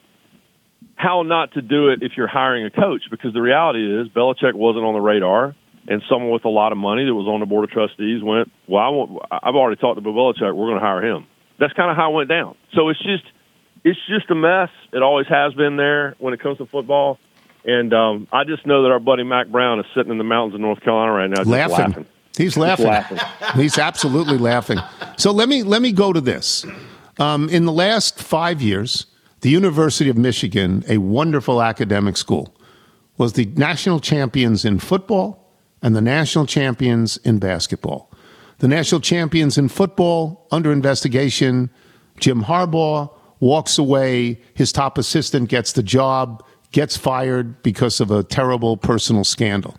how not to do it if you're hiring a coach, because the reality is Belichick wasn't on the radar, and someone with a lot of money that was on the board of trustees went, well, I want, I've already talked to Bill Belichick, we're going to hire him. That's kind of how it went down. So it's just it's just a mess. It always has been there when it comes to football, and um, I just know that our buddy Mac Brown is sitting in the mountains of North Carolina right now, just laughing. laughing. He's laughing. laughing. He's absolutely laughing. So let me let me go to this. Um, in the last five years, the University of Michigan, a wonderful academic school, was the national champions in football and the national champions in basketball. The national champions in football, under investigation, Jim Harbaugh walks away. His top assistant gets the job, gets fired because of a terrible personal scandal.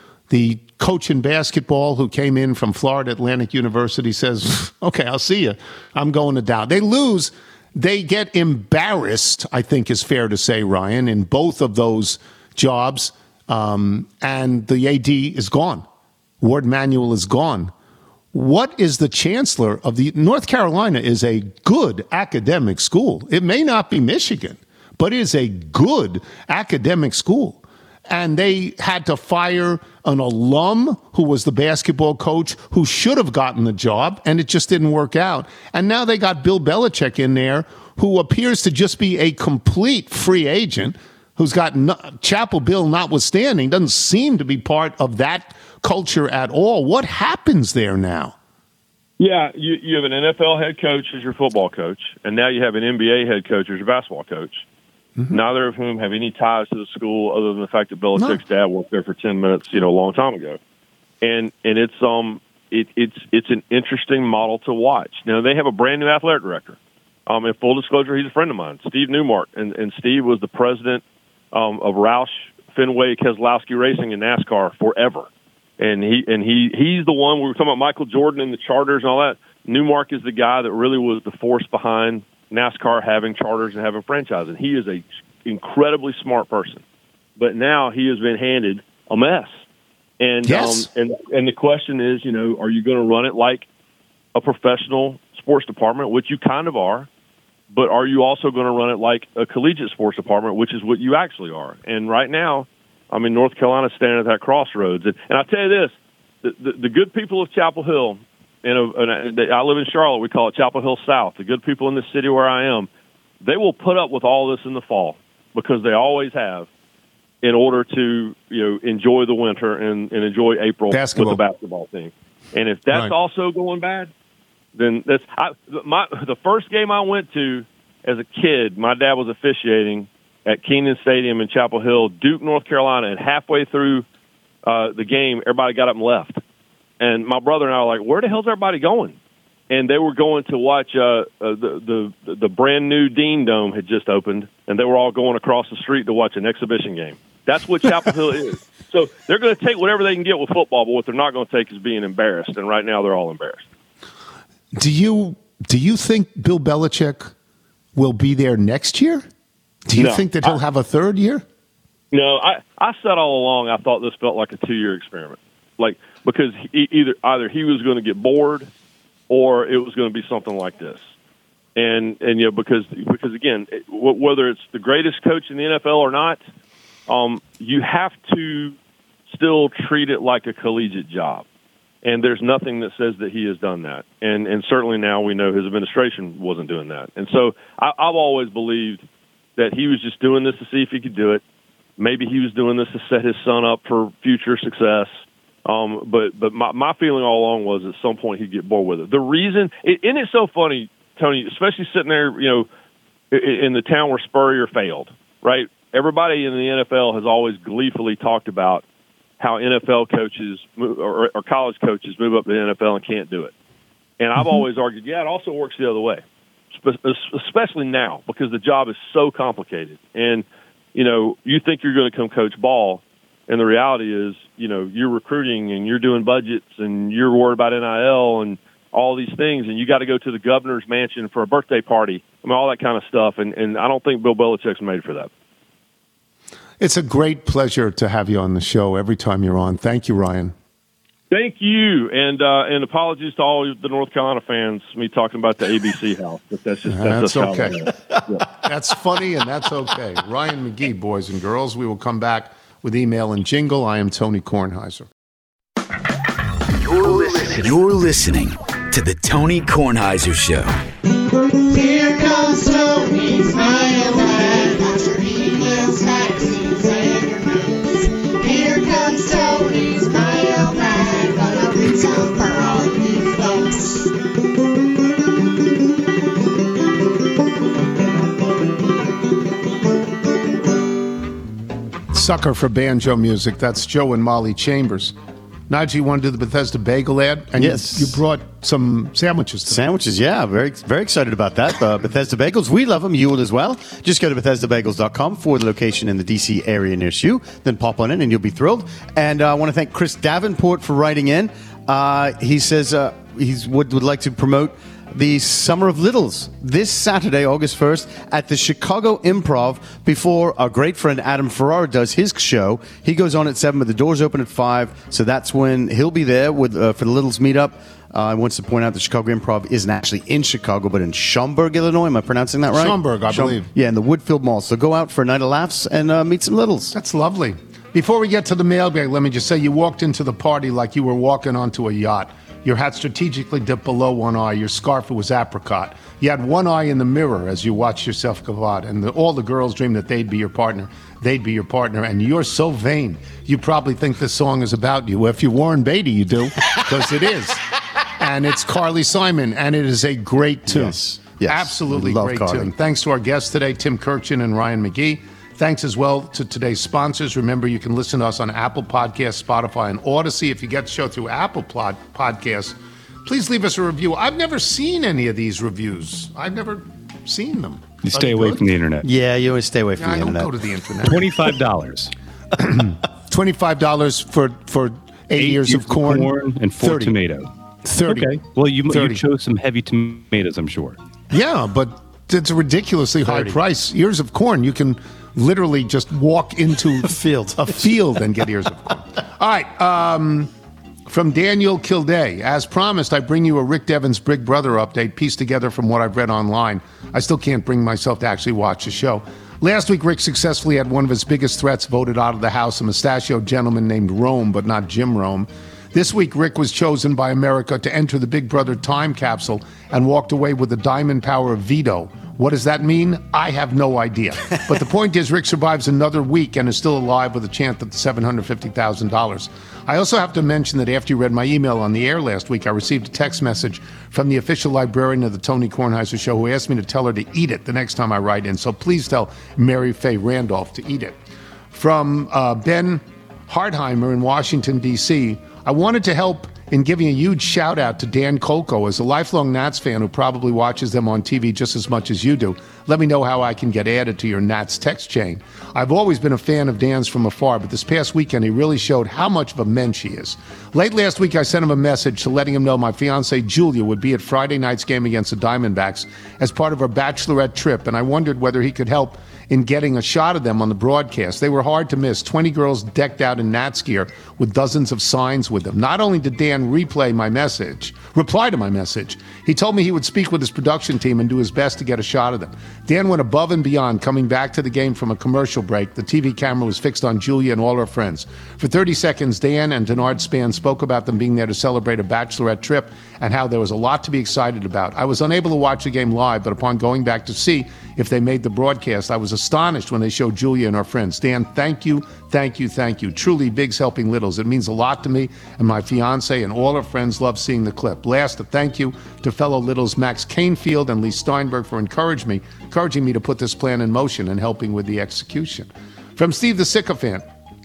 The coach in basketball who came in from Florida Atlantic University says, okay, I'll see you. I'm going to Dow. They lose. They get embarrassed, I think is fair to say, Ryan, in both of those jobs. Um, and the A D is gone. Ward Manuel is gone. What is the chancellor of the North Carolina is a good academic school. It may not be Michigan, but it is a good academic school. And they had to fire an alum who was the basketball coach who should have gotten the job, and it just didn't work out. And now they got Bill Belichick in there, who appears to just be a complete free agent, who's got no, Chapel Bill notwithstanding, doesn't seem to be part of that culture at all. What happens there now? Yeah, you, you have an N F L head coach as your football coach, and now you have an N B A head coach as your basketball coach. Mm-hmm. Neither of whom have any ties to the school other than the fact that Belichick's no. dad worked there for ten minutes, you know, a long time ago. And and it's um it, it's it's an interesting model to watch. Now they have a brand new athletic director. Um, in full disclosure, he's a friend of mine, Steve Newmark, and, and Steve was the president um, of Roush Fenway Keselowski Racing in NASCAR forever. And he and he he's the one, we were talking about Michael Jordan and the charters and all that. Newmark is the guy that really was the force behind NASCAR having charters and having franchises. He is a incredibly smart person, but now he has been handed a mess. And yes. um, and and the question is, you know, are you going to run it like a professional sports department, which you kind of are, but are you also going to run it like a collegiate sports department, which is what you actually are? And right now, I mean, North Carolina's standing at that crossroads. And, and I'll tell you this, the, the, the good people of Chapel Hill, and, and I live in Charlotte, we call it Chapel Hill South. The good people in this city where I am, they will put up with all this in the fall because they always have, in order to, you know, enjoy the winter and, and enjoy April basketball. with the basketball team. And if that's right. also going bad, then that's I, my the first game I went to as a kid. My dad was officiating at Keenan Stadium in Chapel Hill, Duke, North Carolina, and halfway through uh, the game, everybody got up and left. And my brother and I were like, where the hell's everybody going? And they were going to watch uh, uh, the, the the brand new Dean Dome had just opened, and they were all going across the street to watch an exhibition game. That's what Chapel Hill is. So they're going to take whatever they can get with football, but what they're not going to take is being embarrassed. And right now they're all embarrassed. Do you do you think Bill Belichick will be there next year? Do you No, think that he'll I, have a third year? No, I, I said all along I thought this felt like a two-year experiment, like because he, either either he was going to get bored or it was going to be something like this. And and you know because because again, whether it's the greatest coach in the N F L or not, um, you have to still treat it like a collegiate job. And there's nothing that says that he has done that. And and certainly now we know his administration wasn't doing that. And so I, I've always believed that he was just doing this to see if he could do it. Maybe he was doing this to set his son up for future success. Um, but but my, my feeling all along was at some point he'd get bored with it. The reason, it, and it's so funny, Tony, especially sitting there, you know, in, in the town where Spurrier failed, right? Everybody in the N F L has always gleefully talked about how N F L coaches move, or, or college coaches move up to the N F L and can't do it. And I've mm-hmm. always argued, yeah, it also works the other way, especially now because the job is so complicated. And, you know, you think you're going to come coach ball, and the reality is, you know, you're recruiting and you're doing budgets and you're worried about N I L and all these things, and you got to go to the governor's mansion for a birthday party. I mean, all that kind of stuff. And, and I don't think Bill Belichick's made for that. It's a great pleasure to have you on the show every time you're on. Thank you, Ryan. Thank you, and uh, and apologies to all the North Carolina fans. Me talking about the A B C house, but that's just that's, that's just okay. Yeah. That's funny, and that's okay. Ryan McGee, boys and girls. We will come back with email and jingle. I am Tony Kornheiser. You're listening, You're listening to the Tony Kornheiser Show. Here comes Tony's mailbag. Got your emails, faxes, and your news. Here comes Tony's mailbag. Gonna read some for all you folks. Sucker for banjo music. That's Joe and Molly Chambers. Nigel, you want to do the Bethesda Bagel ad? And yes. You, you brought some sandwiches today. Sandwiches, yeah. Very very excited about that. Uh, Bethesda Bagels, we love them. You will as well. Just go to Bethesda Bagels dot com for the location in the D C area near you. Then pop on in and you'll be thrilled. And uh, I want to thank Chris Davenport for writing in. Uh, he says uh, he would, would like to promote the Summer of Littles this Saturday, August first, at the Chicago Improv before our great friend Adam Ferrara does his show. He goes on at seven, but the doors open at five, so that's when he'll be there with uh, for the Littles meetup. Uh, I want to point out the Chicago Improv isn't actually in Chicago, but in Schaumburg, Illinois. Am I pronouncing that right? Schaumburg, I Schaum- believe. Yeah, in the Woodfield Mall. So go out for a night of laughs and uh, meet some Littles. That's lovely. Before we get to the mailbag, let me just say you walked into the party like you were walking onto a yacht. Your hat strategically dipped below one eye. Your scarf was apricot. You had one eye in the mirror as you watched yourself go out. And the, all the girls dreamed that they'd be your partner. They'd be your partner. And you're so vain, you probably think this song is about you. If you're Warren Beatty, you do, because it is. And it's Carly Simon, and it is a great tune. Yes, yes. Absolutely Love great Carly. tune. Thanks to our guests today, Tim Kirchin and Ryan McGee. Thanks as well to today's sponsors. Remember, you can listen to us on Apple Podcasts, Spotify, and Odyssey. If you get the show through Apple Pod- Podcasts, please leave us a review. I've never seen any of these reviews. I've never seen them. You Are stay they away good? from the internet. Yeah, you always stay away from Yeah, I the don't internet. go to the internet. twenty-five dollars. twenty-five dollars for, for eight, Eight ears, of corn. and four thirty. tomato. thirty. Okay. Well, you, you thirty. chose some heavy tomatoes, I'm sure. Yeah, but it's a ridiculously high thirty. price. Ears of corn, you can literally just walk into A field. a field and get ears of corn. All right. Um, from Daniel Kilday, as promised, I bring you a Rick Devens Big Brother update pieced together from what I've read online. I still can't bring myself to actually watch the show. Last week, Rick successfully had one of his biggest threats voted out of the House, a mustachioed gentleman named Rome, but not Jim Rome. This week, Rick was chosen by America to enter the Big Brother time capsule and walked away with the diamond power of veto. What does that mean? I have no idea. But the point is, Rick survives another week and is still alive with a chance at seven hundred fifty thousand dollars. I also have to mention that after you read my email on the air last week, I received a text message from the official librarian of the Tony Kornheiser Show who asked me to tell her to eat it the next time I write in. So please tell Mary Faye Randolph to eat it. From uh, Ben Hartheimer in Washington, D C, I wanted to help in giving a huge shout out to Dan Colco. As a lifelong Nats fan who probably watches them on T V just as much as you do, let me know how I can get added to your Nats text chain. I've always been a fan of Dan's from afar, but this past weekend he really showed how much of a mensch he is. Late last week I sent him a message to letting him know my fiancée Julia would be at Friday night's game against the Diamondbacks as part of our bachelorette trip, and I wondered whether he could help in getting a shot of them on the broadcast. They were hard to miss. twenty girls decked out in Nats gear with dozens of signs with them. Not only did Dan replay my message, reply to my message, he told me he would speak with his production team and do his best to get a shot of them. Dan went above and beyond, coming back to the game from a commercial break. The T V camera was fixed on Julia and all her friends. For thirty seconds, Dan and Denard Span spoke about them being there to celebrate a bachelorette trip and how there was a lot to be excited about. I was unable to watch the game live, but upon going back to see if they made the broadcast, I was astonished when they showed Julia and her friends. Dan, thank you, thank you, thank you. Truly, Big's helping littles. It means a lot to me, and my fiance and all her friends love seeing the clip. Last, a thank you to fellow littles Max Canefield and Lee Steinberg for encouraging me, encouraging me to put this plan in motion and helping with the execution. From Steve the Sycophant,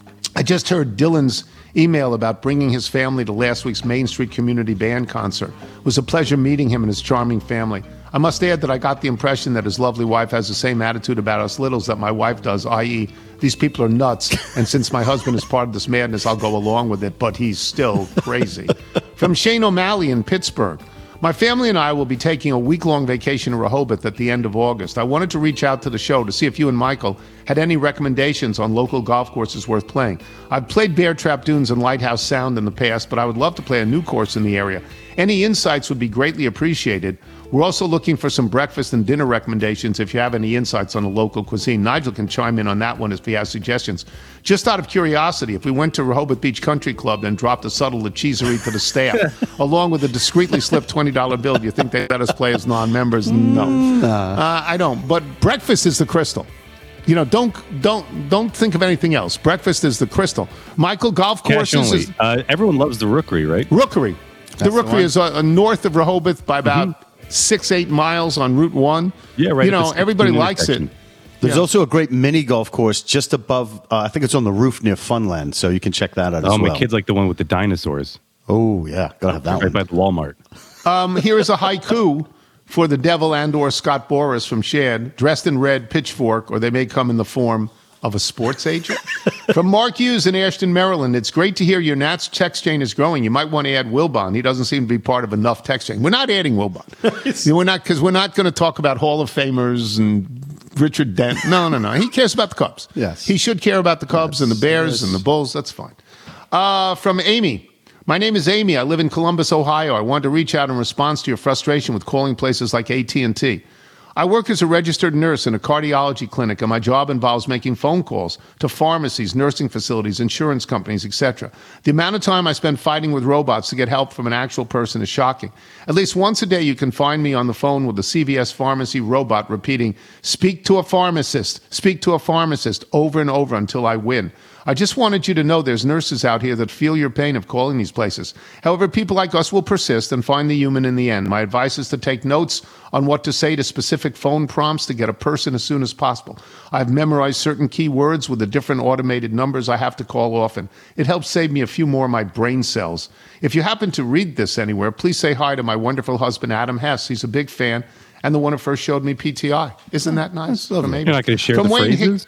I just heard Dylan's email about bringing his family to last week's Main Street Community Band concert. It was a pleasure meeting him and his charming family. I must add that I got the impression that his lovely wife has the same attitude about us littles that my wife does, that is, these people are nuts, and since my husband is part of this madness, I'll go along with it, but he's still crazy. From Shane O'Malley in Pittsburgh. My family and I will be taking a week-long vacation to Rehoboth at the end of August. I wanted to reach out to the show to see if you and Michael had any recommendations on local golf courses worth playing. I've played Bear Trap Dunes and Lighthouse Sound in the past, but I would love to play a new course in the area. Any insights would be greatly appreciated. We're also looking for some breakfast and dinner recommendations if you have any insights on the local cuisine. Nigel can chime in on that one if he has suggestions. Just out of curiosity, if we went to Rehoboth Beach Country Club and dropped a subtle cheesery to the staff, along with a discreetly slipped twenty dollar bill, do you think they'd let us play as non-members? No. Uh, I don't. But breakfast is the crystal. You know, don't don't don't think of anything else. Breakfast is the crystal. Michael, golf Cash courses only. is Uh, everyone loves the Rookery, right? Rookery. The the Rookery one. is uh, uh, north of Rehoboth by about six, eight miles on Route One. Yeah, right You at the know, sixteen everybody likes it. intersection. There's Yeah. also a great mini golf course just above, uh, I think it's on the roof near Funland, so you can check that out as Oh, well. my kids like the one with the dinosaurs. Oh, yeah. Gotta have that Right one. by the Walmart. Um, here is a haiku for the devil and or Scott Boras from Shad, dressed in red, pitchfork, or they may come in the form of a sports agent. From Mark Hughes in Ashton, Maryland, it's great to hear your Nats text chain is growing. You might want to add Wilbon. He doesn't seem to be part of enough text chain. We're not adding Wilbon. You know, we're not, because we're not going to talk about Hall of Famers and Richard Dent. No, no, no. He cares about the Cubs. Yes. He should care about the Cubs and the Bears yes. and the Bulls. That's fine. Uh, from Amy. My name is Amy. I live in Columbus, Ohio. I wanted to reach out in response to your frustration with calling places like A T and T. I work as a registered nurse in a cardiology clinic, and my job involves making phone calls to pharmacies, nursing facilities, insurance companies, et cetera. The amount of time I spend fighting with robots to get help from an actual person is shocking. At least once a day, you can find me on the phone with a C V S pharmacy robot repeating, "Speak to a pharmacist, speak to a pharmacist," over and over until I win. I just wanted you to know there's nurses out here that feel your pain of calling these places. However, people like us will persist and find the human in the end. My advice is to take notes on what to say to specific phone prompts to get a person as soon as possible. I've memorized certain key words with the different automated numbers I have to call often. It helps save me a few more of my brain cells. If you happen to read this anywhere, please say hi to my wonderful husband, Adam Hess. He's a big fan and the one who first showed me P T I. Isn't that nice? lovely. From Amy. You're not going to share From the Wayne Hick- phrases?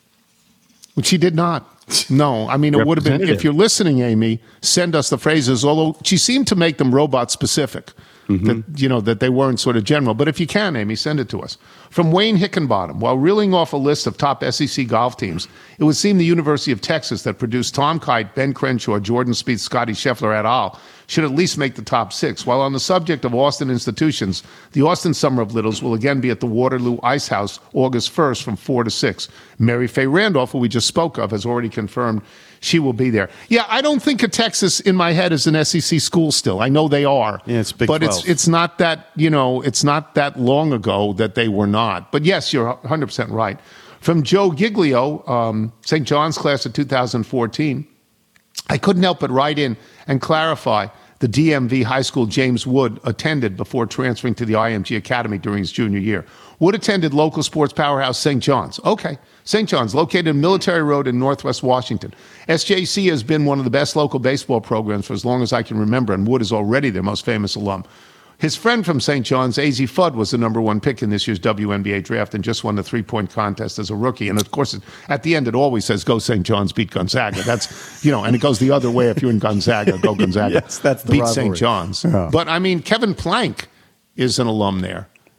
Which she did not. No, I mean, it would have been, if Representative. you're listening, Amy, send us the phrases, although she seemed to make them robot specific, that, you know, that they weren't sort of general. But if you can, Amy, send it to us. From Wayne Hickenbottom, while reeling off a list of top S E C golf teams, it would seem the University of Texas that produced Tom Kite, Ben Crenshaw, Jordan Spieth, Scotty Scheffler et al. Should at least make the top six. While on the subject of Austin institutions, the Austin Summer of Littles will again be at the Waterloo Ice House August first from four to six. Mary Faye Randolph, who we just spoke of, has already confirmed she will be there. Yeah, I don't think of Texas in my head as an S E C school still. I know they are. Yeah, it's Big But it's twelve. it's not that, you know, it's not that long ago that they were not. But yes, you're one hundred percent right. From Joe Giglio, um, Saint John's class of two thousand fourteen, I couldn't help but write in and clarify the D M V high school James Wood attended before transferring to the I M G Academy during his junior year. Wood attended local sports powerhouse Saint John's. Okay, Saint John's, located in Military Road in Northwest Washington. S J C has been one of the best local baseball programs for as long as I can remember, and Wood is already their most famous alum. His friend from Saint John's, A Z Fudd, was the number one pick in this year's W N B A draft and just won the three-point contest as a rookie. And, of course, at the end, it always says, go Saint John's, beat Gonzaga. That's, you know, and it goes the other way if you're in Gonzaga, go Gonzaga. Yes, that's the beat rivalry. Saint John's. Yeah. But, I mean, Kevin Plank is an alum there.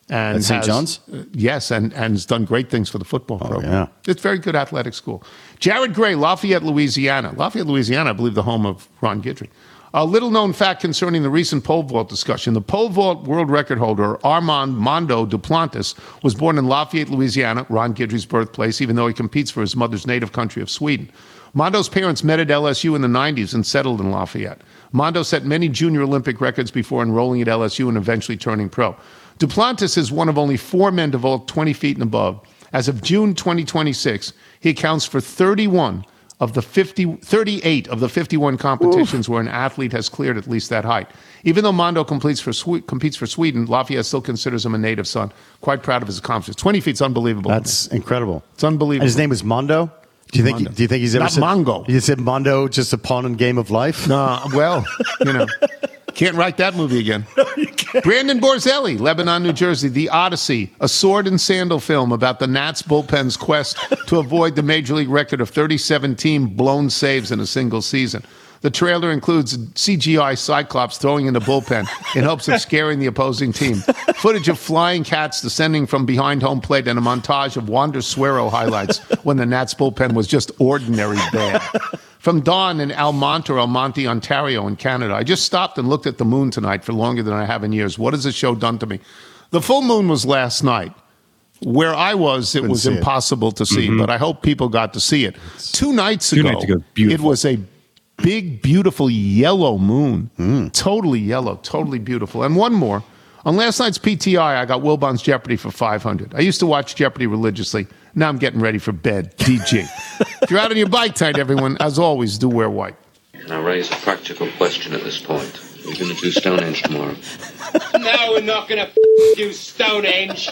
And At Saint has- John's? uh, yes, and, and has done great things for the football program. yeah. It's a very good athletic school. Jared Gray, Lafayette, Louisiana. Lafayette, Louisiana, I believe the home of Ron Guidry. A little known fact concerning the recent pole vault discussion. The pole vault world record holder, Armand Mondo Duplantis, was born in Lafayette, Louisiana, Ron Guidry's birthplace, even though he competes for his mother's native country of Sweden. Mondo's parents met at L S U in the nineties and settled in Lafayette. Mondo set many junior Olympic records before enrolling at L S U and eventually turning pro. Duplantis is one of only four men to vault twenty feet and above. As of June twenty twenty-six, he accounts for thirty-one of the fifty, thirty-eight of the fifty-one competitions Oof. where an athlete has cleared at least that height. Even though Mondo competes for, competes for Sweden, Lafayette still considers him a native son. Quite proud of his accomplishments. twenty feet's unbelievable. That's incredible. It's unbelievable. And his name was Mondo? Do you think? Mondo. Do you think he's ever Not said Mongo? You said Mondo, just a pawn in game of life. No, well, you know, can't write that movie again. No, you can't. Brandon Borzelli, Lebanon, New Jersey, The Odyssey, a sword and sandal film about the Nats bullpen's quest to avoid the major league record of thirty-seven team blown saves in a single season. The trailer includes C G I Cyclops throwing in the bullpen in hopes of scaring the opposing team, footage of flying cats descending from behind home plate, and a montage of Wander Suero highlights when the Nats bullpen was just ordinary bad. From Dawn in Almonte, or Almonte, Ontario in Canada, I just stopped and looked at the moon tonight for longer than I have in years. What has this show done to me? The full moon was last night. Where I was, it Couldn't was see it. impossible to see, Mm-hmm. but I hope people got to see it. Two nights Two ago, nights ago, it beautiful. was a big, beautiful yellow moon. Totally yellow, totally beautiful. And one more. On last night's P T I, I got Wilbon's Jeopardy for five hundred. I used to watch Jeopardy religiously. Now I'm getting ready for bed. D G. If you're out on your bike tonight, everyone, as always, do wear white. Can I raise a practical question at this point? We're going to do Stonehenge tomorrow. No, we're not gonna do Stonehenge.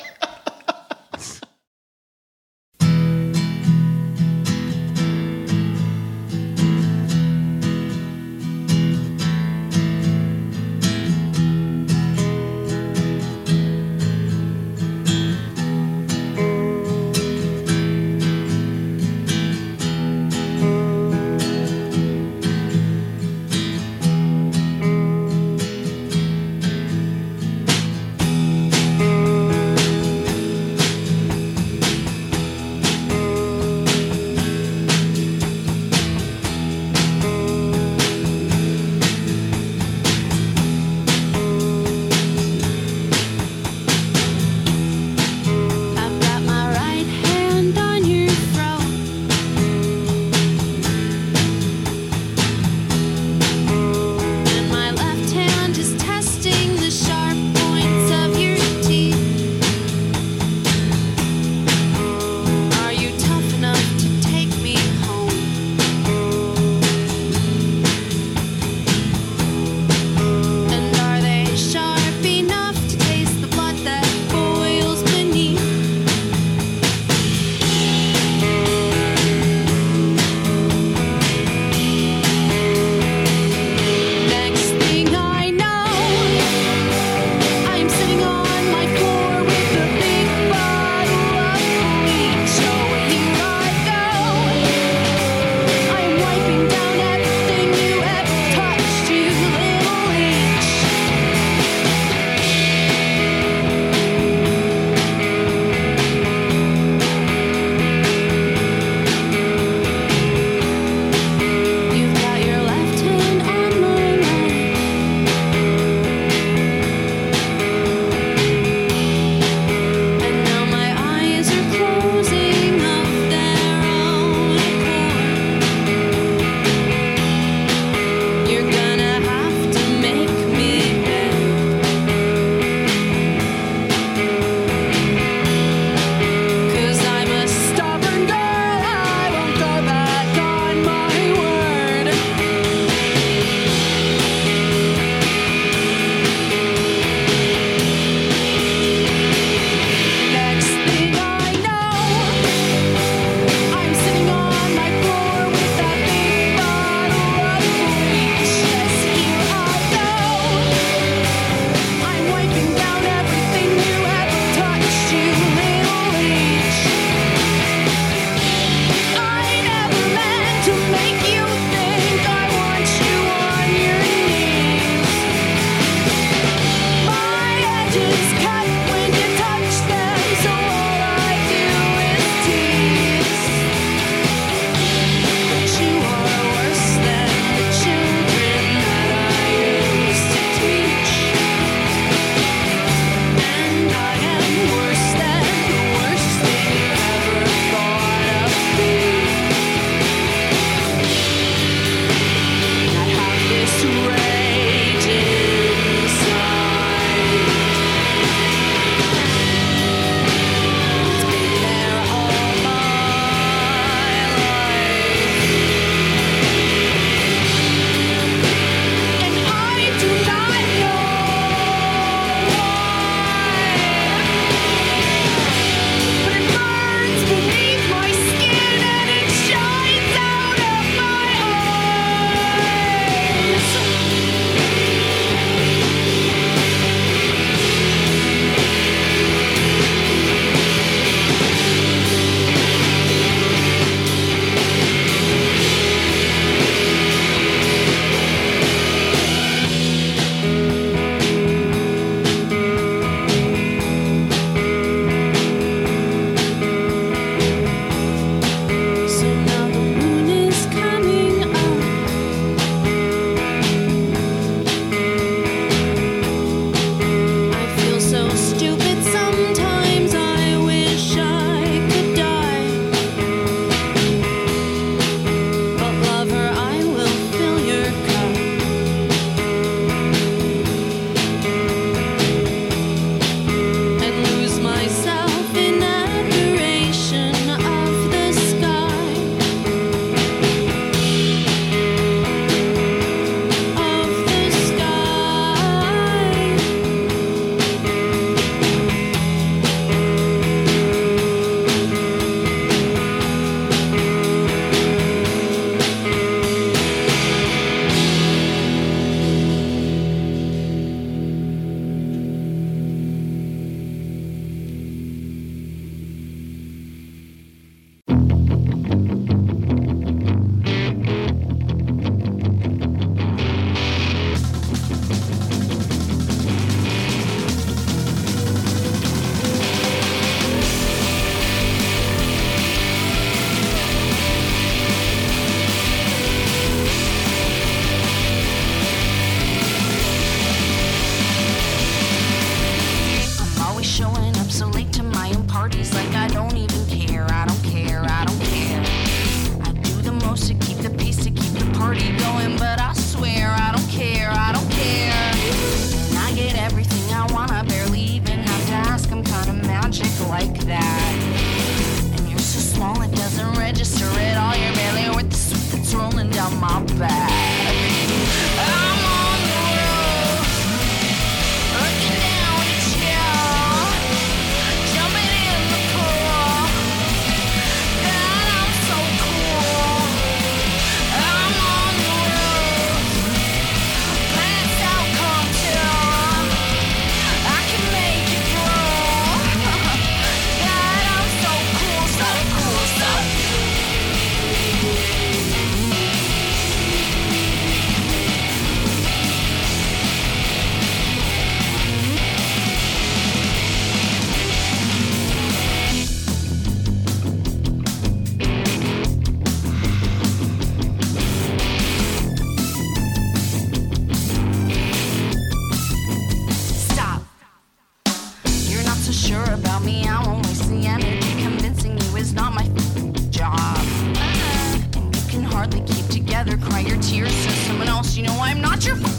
I'm not your